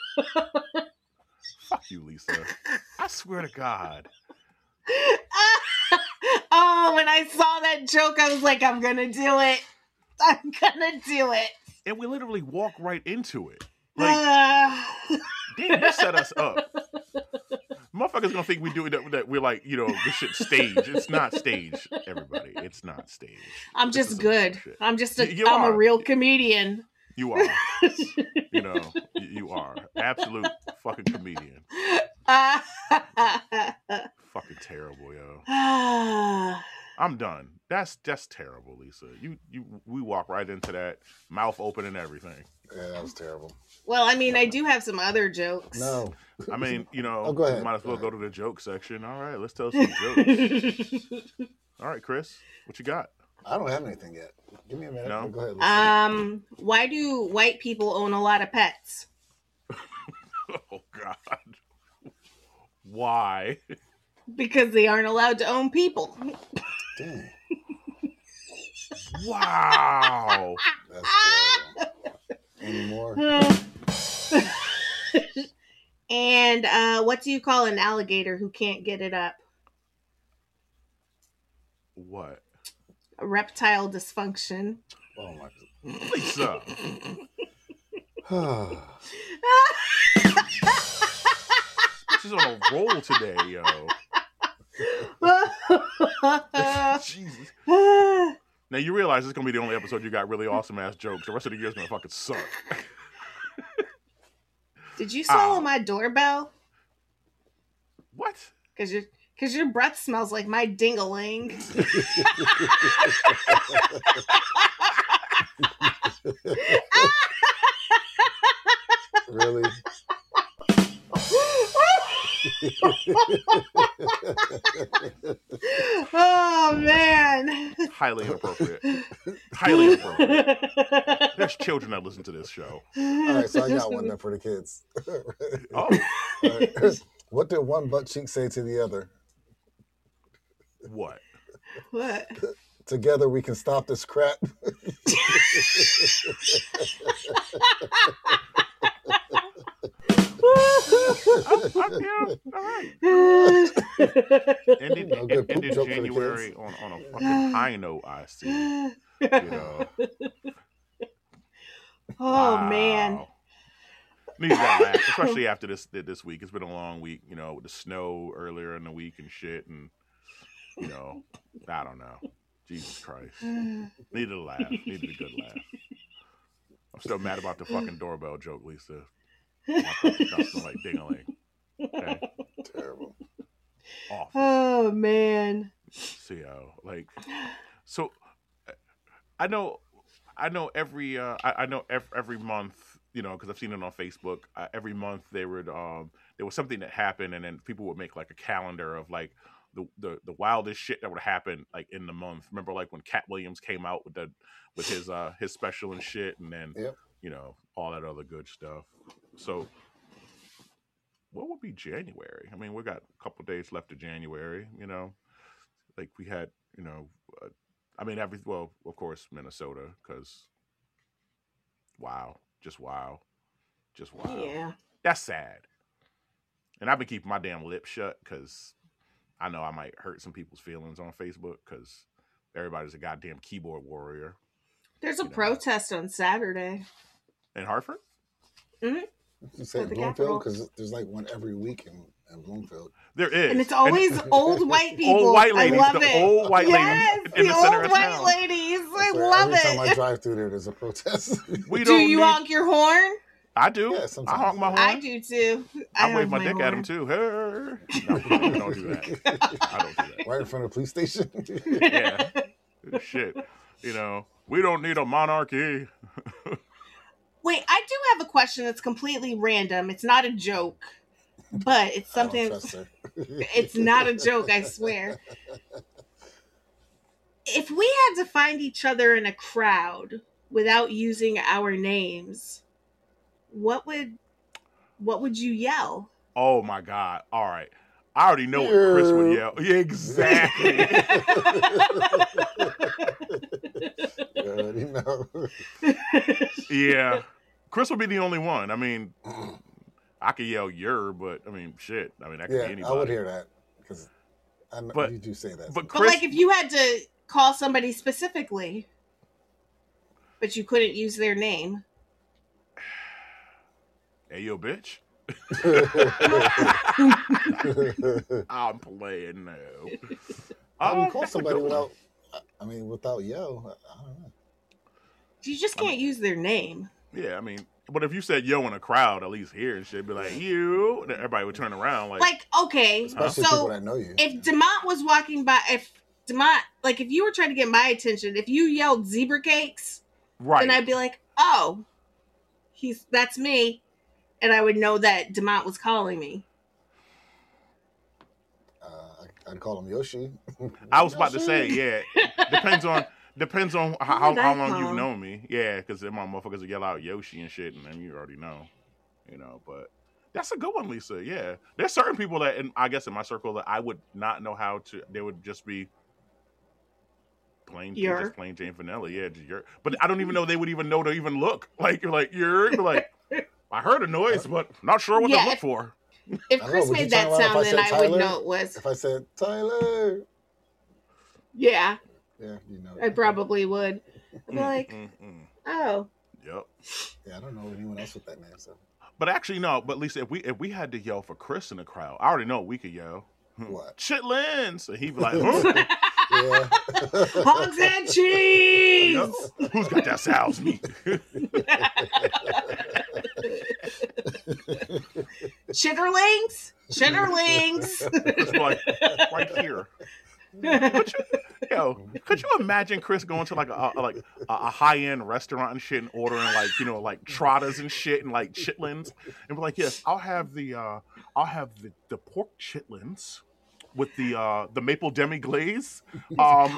Fuck you, Lisa. I swear to God. Oh, when I saw that joke, I was like, I'm gonna do it. I'm gonna do it. And we literally walk right into it. Like, damn, you set us up. Motherfuckers gonna think we do it that we're like, this shit's staged. It's not staged, everybody. It's not staged. I'm just good. I'm just I'm a real comedian. You are. You are. Absolute fucking comedian. Fucking terrible, yo. I'm done. That's terrible, Lisa. We walk right into that, mouth open and everything. Yeah, that was terrible. Well, I mean, I do have some other jokes. No. I mean, you know, go ahead. we might as well go to the joke section. All right, let's tell some jokes. All right, Chris, what you got? I don't have anything yet. Give me a minute. No? Go ahead. Listen. Why do white people own a lot of pets? Oh God. Why? Because they aren't allowed to own people. Dang. Wow. That's terrible. Any more? And what do you call an alligator who can't get it up? What? A reptile dysfunction. Oh my Lisa. God. She's on a roll today, yo. Jesus. Now you realize this is gonna be the only episode you got really awesome ass jokes. The rest of the year is gonna fucking suck. Did you swallow my doorbell? What? Because your breath smells like my ding-a-ling. Really? Oh man. Highly inappropriate. Highly inappropriate. There's children that listen to this show. All right, so I got one then for the kids. Oh. Right. What did one butt cheek say to the other? What? What? Together we can stop this crap. Yeah, all right. Ended January on a fucking high note, I see. You know. Oh man. Need to laugh, especially after this week. It's been a long week, you know, with the snow earlier in the week and shit, and you know, I don't know. Jesus Christ. Needed a laugh. Needed a good laugh. I'm still mad about the fucking doorbell joke, Lisa. My fucking customer like ding-a-ling. Okay. Terrible. Awful. Oh man. So I know every month, you know, because I've seen it on Facebook. Every month there was something that happened, and then people would make like a calendar of like the wildest shit that would happen like in the month. Remember, like when Cat Williams came out with his special and shit, and then you know, all that other good stuff. So what would be January? I mean, we got a couple days left of January, you know, like we had, you know, of course, Minnesota, because just wow. Yeah. That's sad. And I've been keeping my damn lips shut because I know I might hurt some people's feelings on Facebook because everybody's a goddamn keyboard warrior. There's a protest on Saturday. In Hartford? Mm-hmm. You say Bloomfield? Because there's like one every week in Bloomfield. There is. And it's always old white people. Old white ladies. I love it. Old white ladies in the center of town. Old white ladies. I love it. Every time I drive through there's a protest. Do you honk your horn? I do. Yeah, I honk my horn. I do too. I wave my dick at him too. Hey. No, don't do that. I don't do that. Right in front of the police station? Yeah. Shit. You know, we don't need a monarchy. Wait, I do have a question that's completely random. It's not a joke, but it's something. It's not a joke, I swear. If we had to find each other in a crowd without using our names, what would you yell? Oh my God. All right. I already know what Chris would yell. Yeah, exactly. You already know. Yeah. Chris would be the only one. I mean, I could yell "yer," but I mean, shit. I mean, that could be anybody. I would hear that because you do say that. But like, if you had to call somebody specifically, but you couldn't use their name. Hey, yo, bitch. I'm playing now. I would call somebody without yo. I don't know. You just can't use their name. Yeah, I mean, but if you said yo in a crowd, at least here and shit, be like, you, then everybody would turn around. Like, okay, especially people that know you. If DeMont was walking by, if like if you were trying to get my attention, if you yelled zebra cakes, Right. then I'd be like, oh, that's me, and I would know that Demont was calling me. I'd call him Yoshi. I was about to say, yeah. Depends on how long you've known me. Yeah, because my motherfuckers will yell out Yoshi and shit, and then you already know. But that's a good one, Lisa. Yeah. There's certain people that, I guess in my circle, that I would not know how to, they would just be plain Jane vanilla. Yeah, but I don't even know they would even know to even look. Like, you're like, I heard a noise, but not sure what to look for. If Chris made that sound, then I would know it was. If I said Tyler. Yeah. Yeah, I probably would. I'd be like, oh. Yep. Yeah, I don't know anyone else with that name, so. But actually, no. But Lisa, if we had to yell for Chris in the crowd, I already know what we could yell. What? Chitlins. So he'd be like, huh? Yeah. Hogs and cheese. Yep. Who's got that sow's meat? Chitterlings. It's like right here. Could you imagine Chris going to like a high end restaurant and shit and ordering like trotters and shit and like chitlins and be like, yes, I'll have the pork chitlins with the maple demi glaze. Well,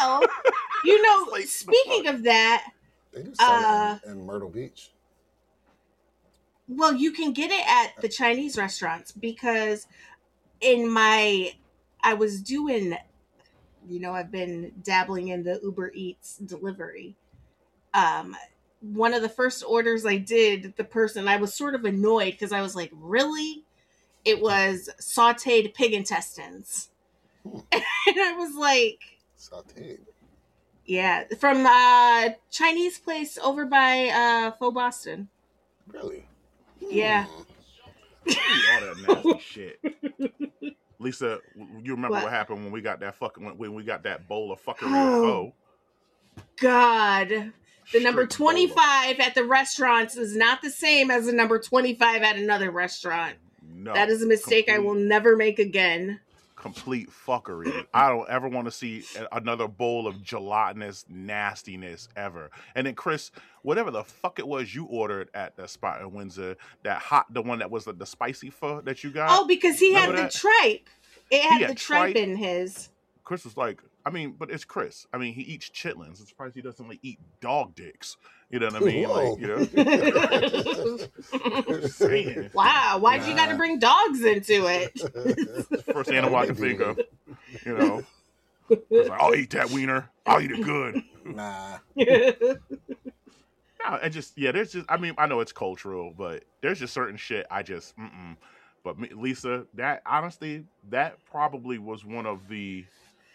speaking of that, they do sell it in Myrtle Beach. Well, you can get it at the Chinese restaurants because I was doing. I've been dabbling in the Uber Eats delivery. One of the first orders I did, I was sort of annoyed because I was like, really? It was sauteed pig intestines. And I was like... Sauteed? Yeah, from a Chinese place over by Faux Boston. Really? Yeah. All that nasty shit. Lisa, you remember what happened when we got that bowl of fuckery of pho? God. The number 25 at the restaurants is not the same as the number 25 at another restaurant. No. That is a mistake I will never make again. Complete fuckery. I don't ever want to see another bowl of gelatinous nastiness ever. And then Chris, whatever the fuck it was you ordered at the spot in Windsor, the one that was the spicy pho that you got. Oh, because he had the tripe. It had the tripe in his. Chris was like, but it's Chris. He eats chitlins. I'm surprised he doesn't like eat dog dicks. You know what I mean? Whoa. Saying. Wow, why'd you got to bring dogs into it? First animal I can think of. It's like, I'll eat that wiener. I'll eat it good. Nah. No, and there's just. I know it's cultural, but there's just certain shit I just. But Lisa, that honestly, that probably was one of the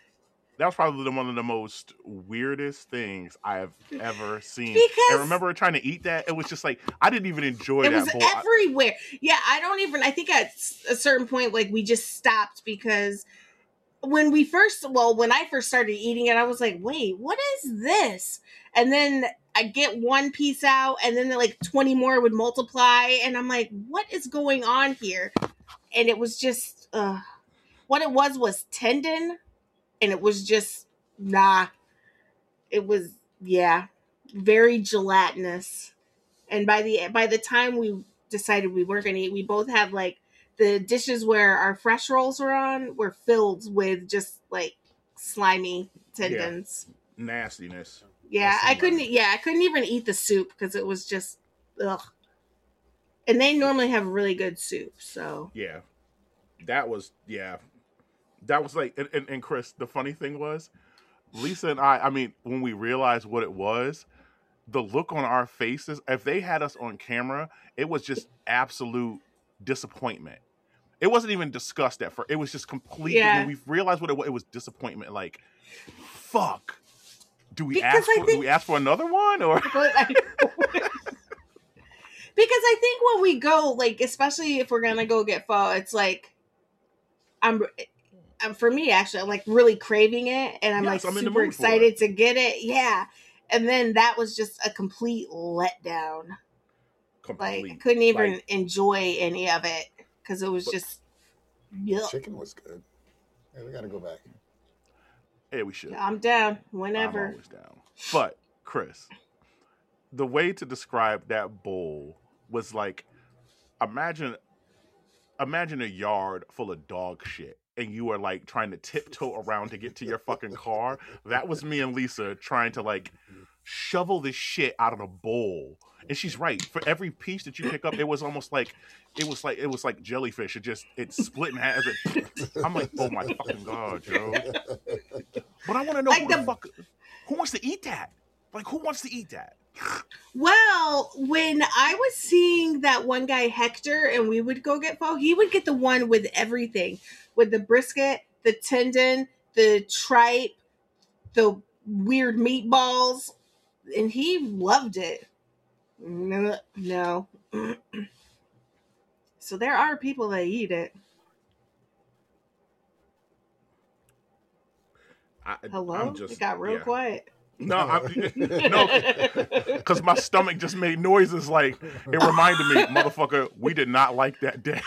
most weirdest things I've ever seen. Because I remember trying to eat that. It was just like, I didn't even enjoy that bowl. It was everywhere. I think at a certain point, like, we just stopped because when I first started eating it, I was like, wait, what is this? And then I get one piece out and then like 20 more would multiply. And I'm like, what is going on here? And it was just, what it was tendon. And it was just, it was, very gelatinous. And by the time we decided we weren't going to eat, we both had like the dishes where our fresh rolls were on were filled with just like slimy tendons. Yeah. Nastiness. Yeah, I couldn't even eat the soup because it was just, ugh. And they normally have really good soup, so. Yeah. That was like, and Chris, the funny thing was, Lisa and I when we realized what it was, the look on our faces, if they had us on camera, it was just absolute disappointment. It wasn't even disgust at first. It was just complete. Yeah. When we realized what it was disappointment. Like, fuck. Do we ask for another one? Or because I think when we go, like, especially if we're gonna go get pho, it's like for me, actually, I'm like really craving it, and I'm super excited to get it. Yeah, and then that was just a complete letdown. Like, I couldn't even enjoy any of it because it was just. Chicken was good. Yeah, we got to go back. Yeah, we should. I'm down whenever. I'm always down. But Chris, the way to describe that bowl was like, imagine a yard full of dog shit and you are like trying to tiptoe around to get to your fucking car. That was me and Lisa trying to like shovel this shit out of the bowl. And she's right. For every piece that you pick up, it was almost like it was like jellyfish. It split in half. I'm like, oh my fucking god, Joe. But I want to know like who wants to eat that? Like, who wants to eat that? Well, when I was seeing that one guy, Hector, and we would go get pho, he would get the one with everything. With the brisket, the tendon, the tripe, the weird meatballs. And he loved it. No. So there are people that eat it. Hello? It got real quiet. No, because my stomach just made noises like it reminded me, motherfucker, we did not like that day.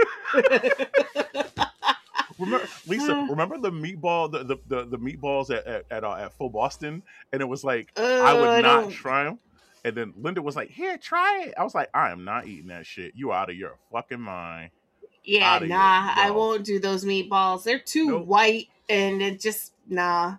Remember, Lisa? Remember the meatball, the meatballs at Full Boston, and it was like I would not try them, and then Linda was like, "Here, try it." I was like, "I am not eating that shit. You out of your fucking mind." Yeah, nah, I won't do those meatballs. They're too white, and it just nah.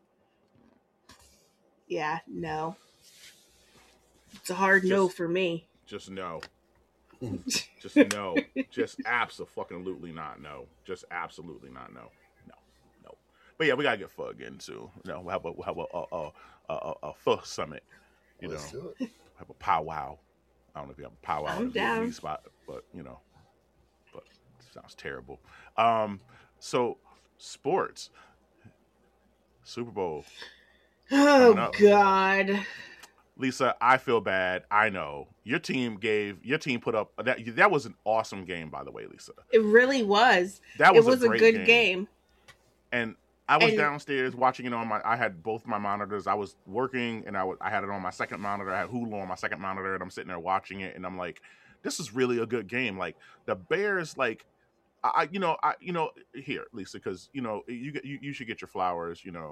Yeah, no. It's a hard no for me. Just no. Just no. Just absolutely not no. Just absolutely not no. No. But yeah, we gotta get pho again too. You know, we'll have a pho summit. You know, have a powwow. I don't know if you have a powwow in a spot, but you know, but it sounds terrible. So sports, Super Bowl. Oh God, Lisa, I feel bad. I know your team put up that was an awesome game, by the way, Lisa. It really was. It was a good game. And I was downstairs watching it I had both my monitors. I was working and I had it on my second monitor. I had Hulu on my second monitor, and I'm sitting there watching it, and I'm like, this is really a good game. Like the Bears, like. Here, Lisa, because you should get your flowers. The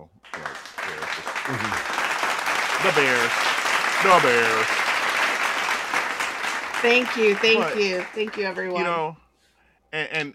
Bears. Thank you, everyone. And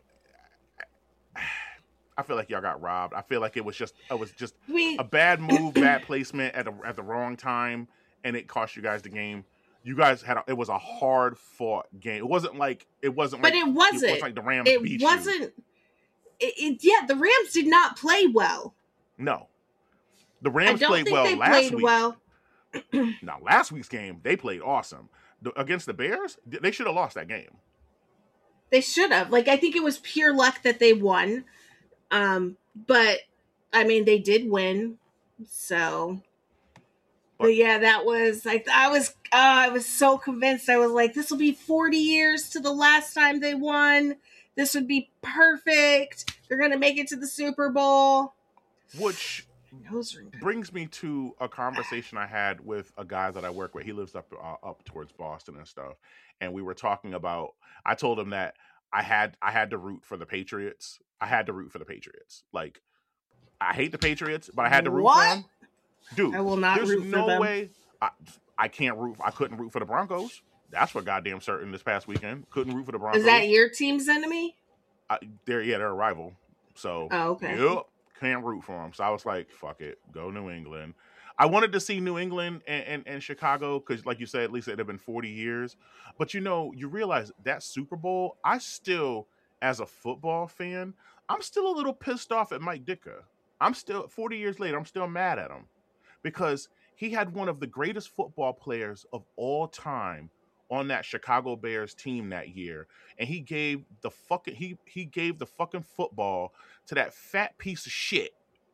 I feel like y'all got robbed. I feel like it was just a bad move, bad placement at the wrong time, and it cost you guys the game. You guys it was a hard fought game. It wasn't like the Rams beat you. The Rams did not play well. No. The Rams played well last week. Now, last week's game, they played awesome. Against the Bears, they should have lost that game. They should have. Like, I think it was pure luck that they won. But, I mean, they did win. So... But yeah, that was like I was so convinced. I was like, this will be 40 years to the last time they won. This would be perfect. They're gonna make it to the Super Bowl. Which brings me to a conversation I had with a guy that I work with. He lives up towards Boston and stuff, and we were talking about. I told him that I had to root for the Patriots. I had to root for the Patriots. Like, I hate the Patriots, but I had to root for them. Dude, I will not root for them. There's no way I couldn't root for the Broncos. That's for goddamn certain this past weekend. Couldn't root for the Broncos. Is that your team's enemy? They're a rival. So, okay. Yep, can't root for them. So I was like, fuck it. Go New England. I wanted to see New England and Chicago because, like you said, at least it had been 40 years. But, you realize that Super Bowl, I still, as a football fan, I'm still a little pissed off at Mike Ditka. I'm still, 40 years later, I'm still mad at him. Because he had one of the greatest football players of all time on that Chicago Bears team that year, and he gave the fucking football to that fat piece of shit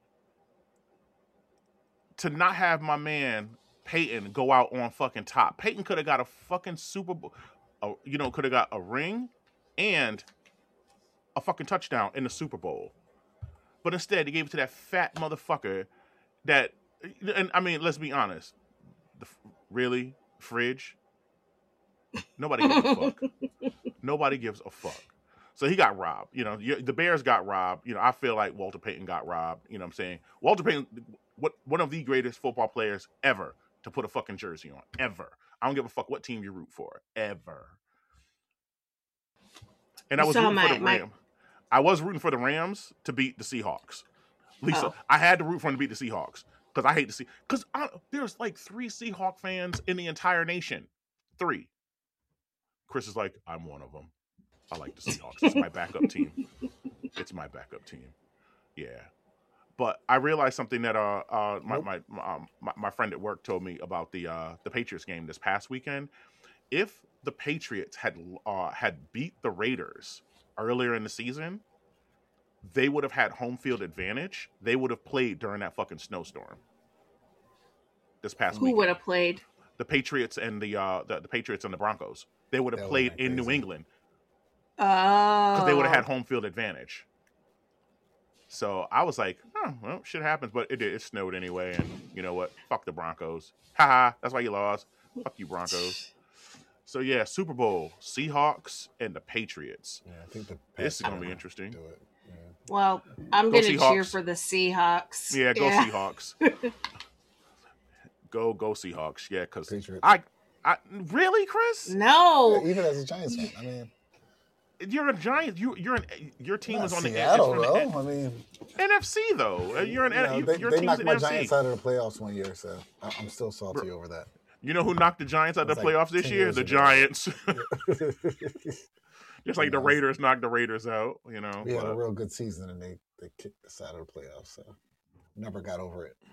to not have my man Peyton go out on fucking top. Peyton could have got a fucking Super Bowl, could have got a ring and a fucking touchdown in the Super Bowl, but instead he gave it to that fat motherfucker that. And I mean, let's be honest. Really, Fridge? Nobody gives a fuck. Nobody gives a fuck. So he got robbed. You know, the Bears got robbed. You know, I feel like Walter Payton got robbed. You know what I'm saying? Walter Payton, one of the greatest football players ever to put a fucking jersey on. Ever. I don't give a fuck what team you root for. Ever. And I was rooting for the Rams. I was rooting for the Rams to beat the Seahawks. Lisa, I had to root for them to beat the Seahawks because I hate to see. Because there's like 3 Seahawk fans in the entire nation. 3. Chris is like, I'm one of them. I like the Seahawks. It's my backup team. It's my backup team. Yeah. But I realized something that my friend at work told me about the Patriots game this past weekend. If the Patriots had beat the Raiders earlier in the season, they would have had home field advantage. They would have played during that fucking snowstorm this past weekend. Who would have played? The Patriots and the Patriots and the Broncos. They would have played in New England. Because they would have had home field advantage. So I was like, well, shit happens, but it snowed anyway, and you know what? Fuck the Broncos. Haha, that's why you lost. Fuck you, Broncos. So yeah, Super Bowl, Seahawks and the Patriots. Yeah, I think this is gonna be interesting. Do it. Yeah. Well, I'm gonna cheer for the Seahawks. Yeah, go Seahawks. go Seahawks. Yeah, because I really, Chris? No. Yeah, even as a Giants fan, I mean. You're a Giant. Your team is on Seattle, the edge. though. I mean, NFC though. You're an your team's knocked in my NFC. Giants out of the playoffs one year, so I'm still salty over that. You know who knocked the Giants out of the playoffs this year? The Giants. Just like the Raiders knocked the Raiders out. You know, we had a real good season, and they kicked us out of the playoffs, so never got over it.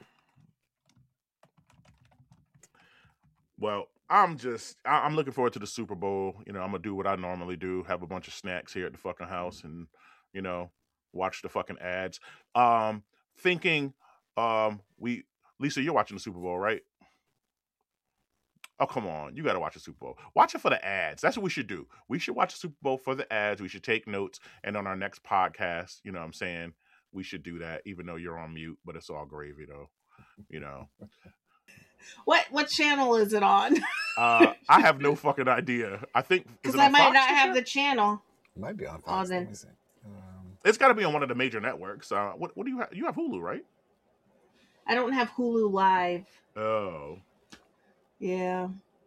Well, I'm looking forward to the Super Bowl. You know, I'm gonna do what I normally do: have a bunch of snacks here at the fucking house, and you know, watch the fucking ads. Thinking, Lisa, you're watching the Super Bowl, right? Oh, come on, you got to watch the Super Bowl. Watch it for the ads. That's what we should do. We should watch the Super Bowl for the ads. We should take notes, and on our next podcast, you know what I'm saying, we should do that. Even though you're on mute, but it's all gravy, though. You know. What channel is it on? I have no fucking idea. I think because I might not have the channel. It might be on Fox. Then. It's got to be on one of the major networks. What do you have? You have Hulu, right? I don't have Hulu Live. Oh. Yeah.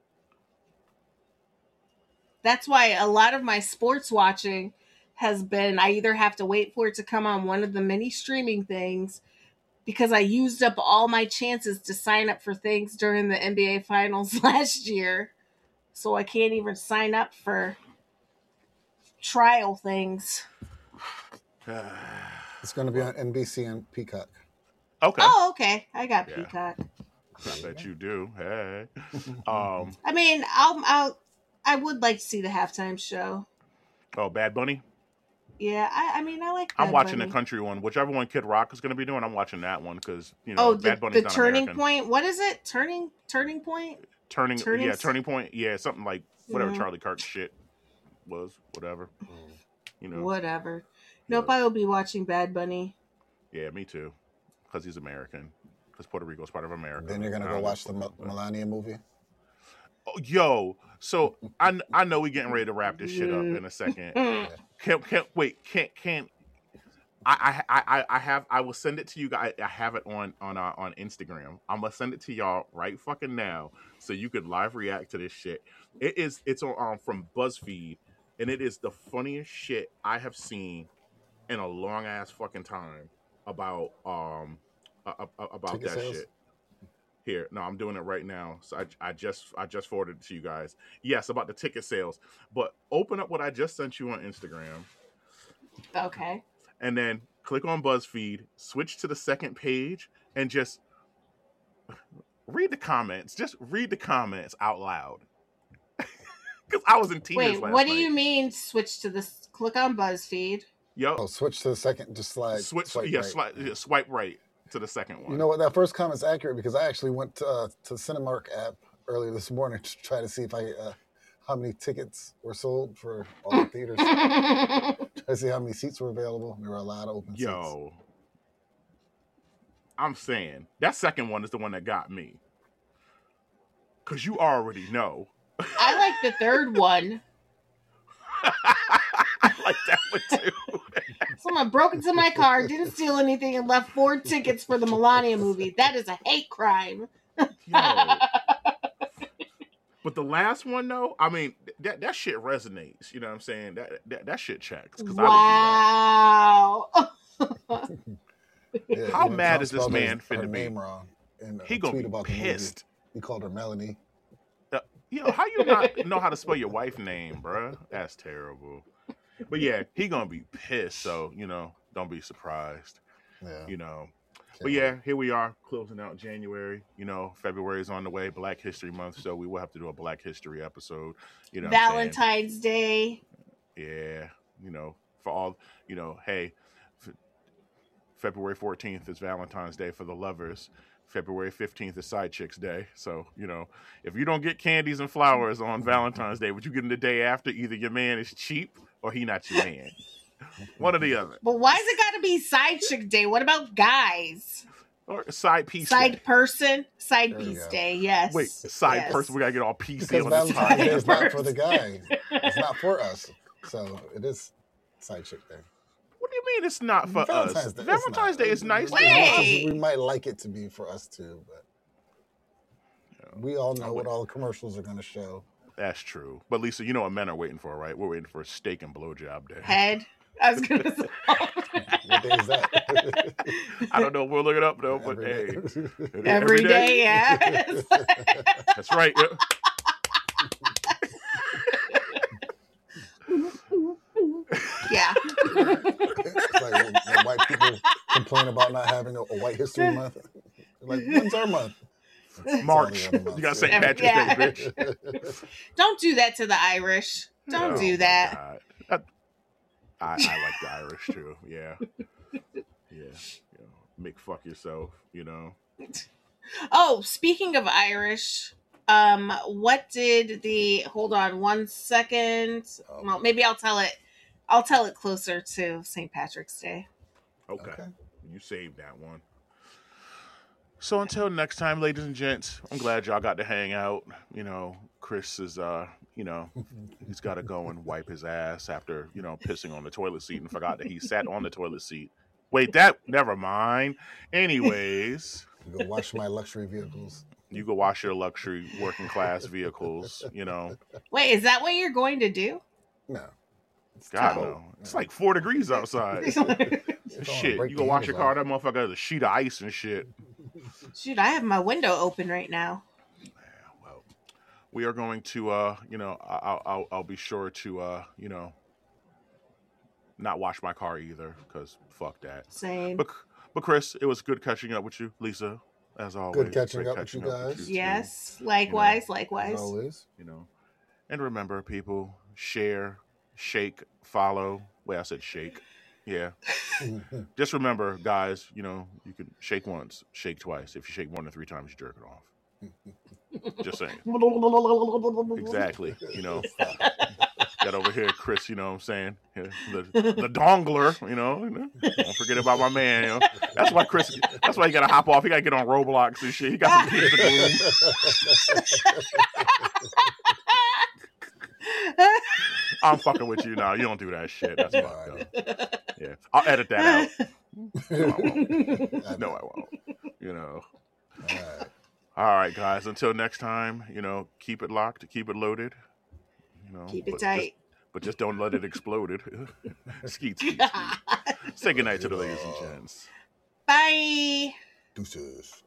That's why a lot of my sports watching has been, I either have to wait for it to come on one of the many streaming things because I used up all my chances to sign up for things during the NBA Finals last year. So I can't even sign up for trial things. It's going to be on NBC and Peacock. Okay. Oh, okay. I got Peacock. I bet you do. Hey. I mean, I would like to see the halftime show. Oh, Bad Bunny? Yeah, I mean, I like I'm watching Bunny. The country one. Whichever one Kid Rock is going to be doing, I'm watching that one because, you know, Bad Bunny's the not Turning American. Point. What is it? Turning Point? Turning Point. Yeah, something like whatever Charlie Kirk shit was. Whatever. You know. Whatever. Nope, I will be watching Bad Bunny. Yeah, me too. Because he's American. Because Puerto Rico is part of America. Then you're going to go watch the Melania movie? Oh, yo, so I know we're getting ready to wrap this shit up in a second. Can't wait. I will send it to you guys. I have it on Instagram. I'm gonna send it to y'all right fucking now so you could live react to this shit. It's on from BuzzFeed, and it is the funniest shit I have seen in a long ass fucking time about that shit. Here, no, I'm doing it right now. So I just forwarded it to you guys. Yes, about the ticket sales. But open up what I just sent you on Instagram. Okay. And then click on BuzzFeed, switch to the second page, and just read the comments. Just read the comments out loud. Because I was in tears last night. Wait, what do you mean switch to this? Click on BuzzFeed. Yo. Oh, switch to the second, just slide. Swipe right to the second one. You know what? That first comment's accurate because I actually went to the Cinemark app earlier this morning to try to see if how many tickets were sold for all the theaters. Try to see how many seats were available. There were a lot of open seats. Yo, I'm saying that second one is the one that got me. Because you already know. I like the third one. like that one too. Someone broke into my car, didn't steal anything, and left 4 tickets for the Melania movie. That is a hate crime. Yo. But the last one though, I mean, that shit resonates. You know what I'm saying? That shit checks. Wow. Yeah, How mad is this Trump man spelled finna be? name wrong in He a gonna tweet be about pissed. the movie. He called her Melanie. How you not know how to spell your wife's name, bruh? That's terrible. But yeah, he gonna be pissed. So don't be surprised. Yeah. But yeah, here we are closing out January. February is on the way. Black History Month, so we will have to do a Black History episode. Valentine's Day. Yeah, for all hey. February 14th is Valentine's Day for the lovers. February 15th is Side Chicks Day. So, if you don't get candies and flowers on Valentine's Day, what you get them the day after, either your man is cheap or he not your man. One or the other. But why's it got to be Side Chick Day? What about guys? Or side piece Side day. person? Side piece day, yes. Wait, side person, we got to get all PC because on Valentine's the Day is not for the guy. It's not for us. So, it is Side Chick Day. What do you mean it's not for us? Valentine's Day is nice. Wait. We might like it to be for us too, but we all know what all the commercials are going to show. That's true. But Lisa, you know what men are waiting for, right? We're waiting for a steak and blowjob day. Head. I was going to say. What day is that? I don't know. We'll look it up though. But hey, every day, yes. That's right. Yeah. Yeah. It's like when white people complain about not having a White History Month. Like, when's our month? March. You got St. Patrick's Day, bitch. Don't do that to the Irish. Don't do that. I like the Irish too. Yeah. Make fuck yourself, Oh, speaking of Irish, what did hold on 1 second. Well, maybe I'll tell it closer to St. Patrick's Day. Okay. You saved that one. So until next time, ladies and gents, I'm glad y'all got to hang out. Chris is, he's got to go and wipe his ass after, pissing on the toilet seat and forgot that he sat on the toilet seat. Wait, never mind. Anyways. Go wash my luxury vehicles. You go wash your luxury working class vehicles, Wait, is that what you're going to do? No. God, no. It's like 4 degrees outside. Shit, you go wash your car, that motherfucker has a sheet of ice and shit. Shoot, I have my window open right now. Yeah, well, we are going to, I'll be sure to, not wash my car either, because fuck that. Same. But Chris, it was good catching up with you. Lisa, as always. Good catching up with you guys. Yes, likewise. As always. And remember, people, share, shake, follow. Wait, I said shake. Yeah. Just remember, guys, you can shake once, shake twice. If you shake more than 3 times, you jerk it off. Just saying. Exactly. Got over here, Chris, you know what I'm saying? The dongler, Don't forget about my man, That's why he got to hop off. He got to get on Roblox and shit. He got some kids to groom. I'm fucking with you now. You don't do that shit. That's fucked up. Yeah. I'll edit that out. No, I won't. All right, guys. Until next time, keep it locked, keep it loaded. Keep it tight. But just don't let it explode. Skeet. Say goodnight to the ladies and gents. Bye. Deuces.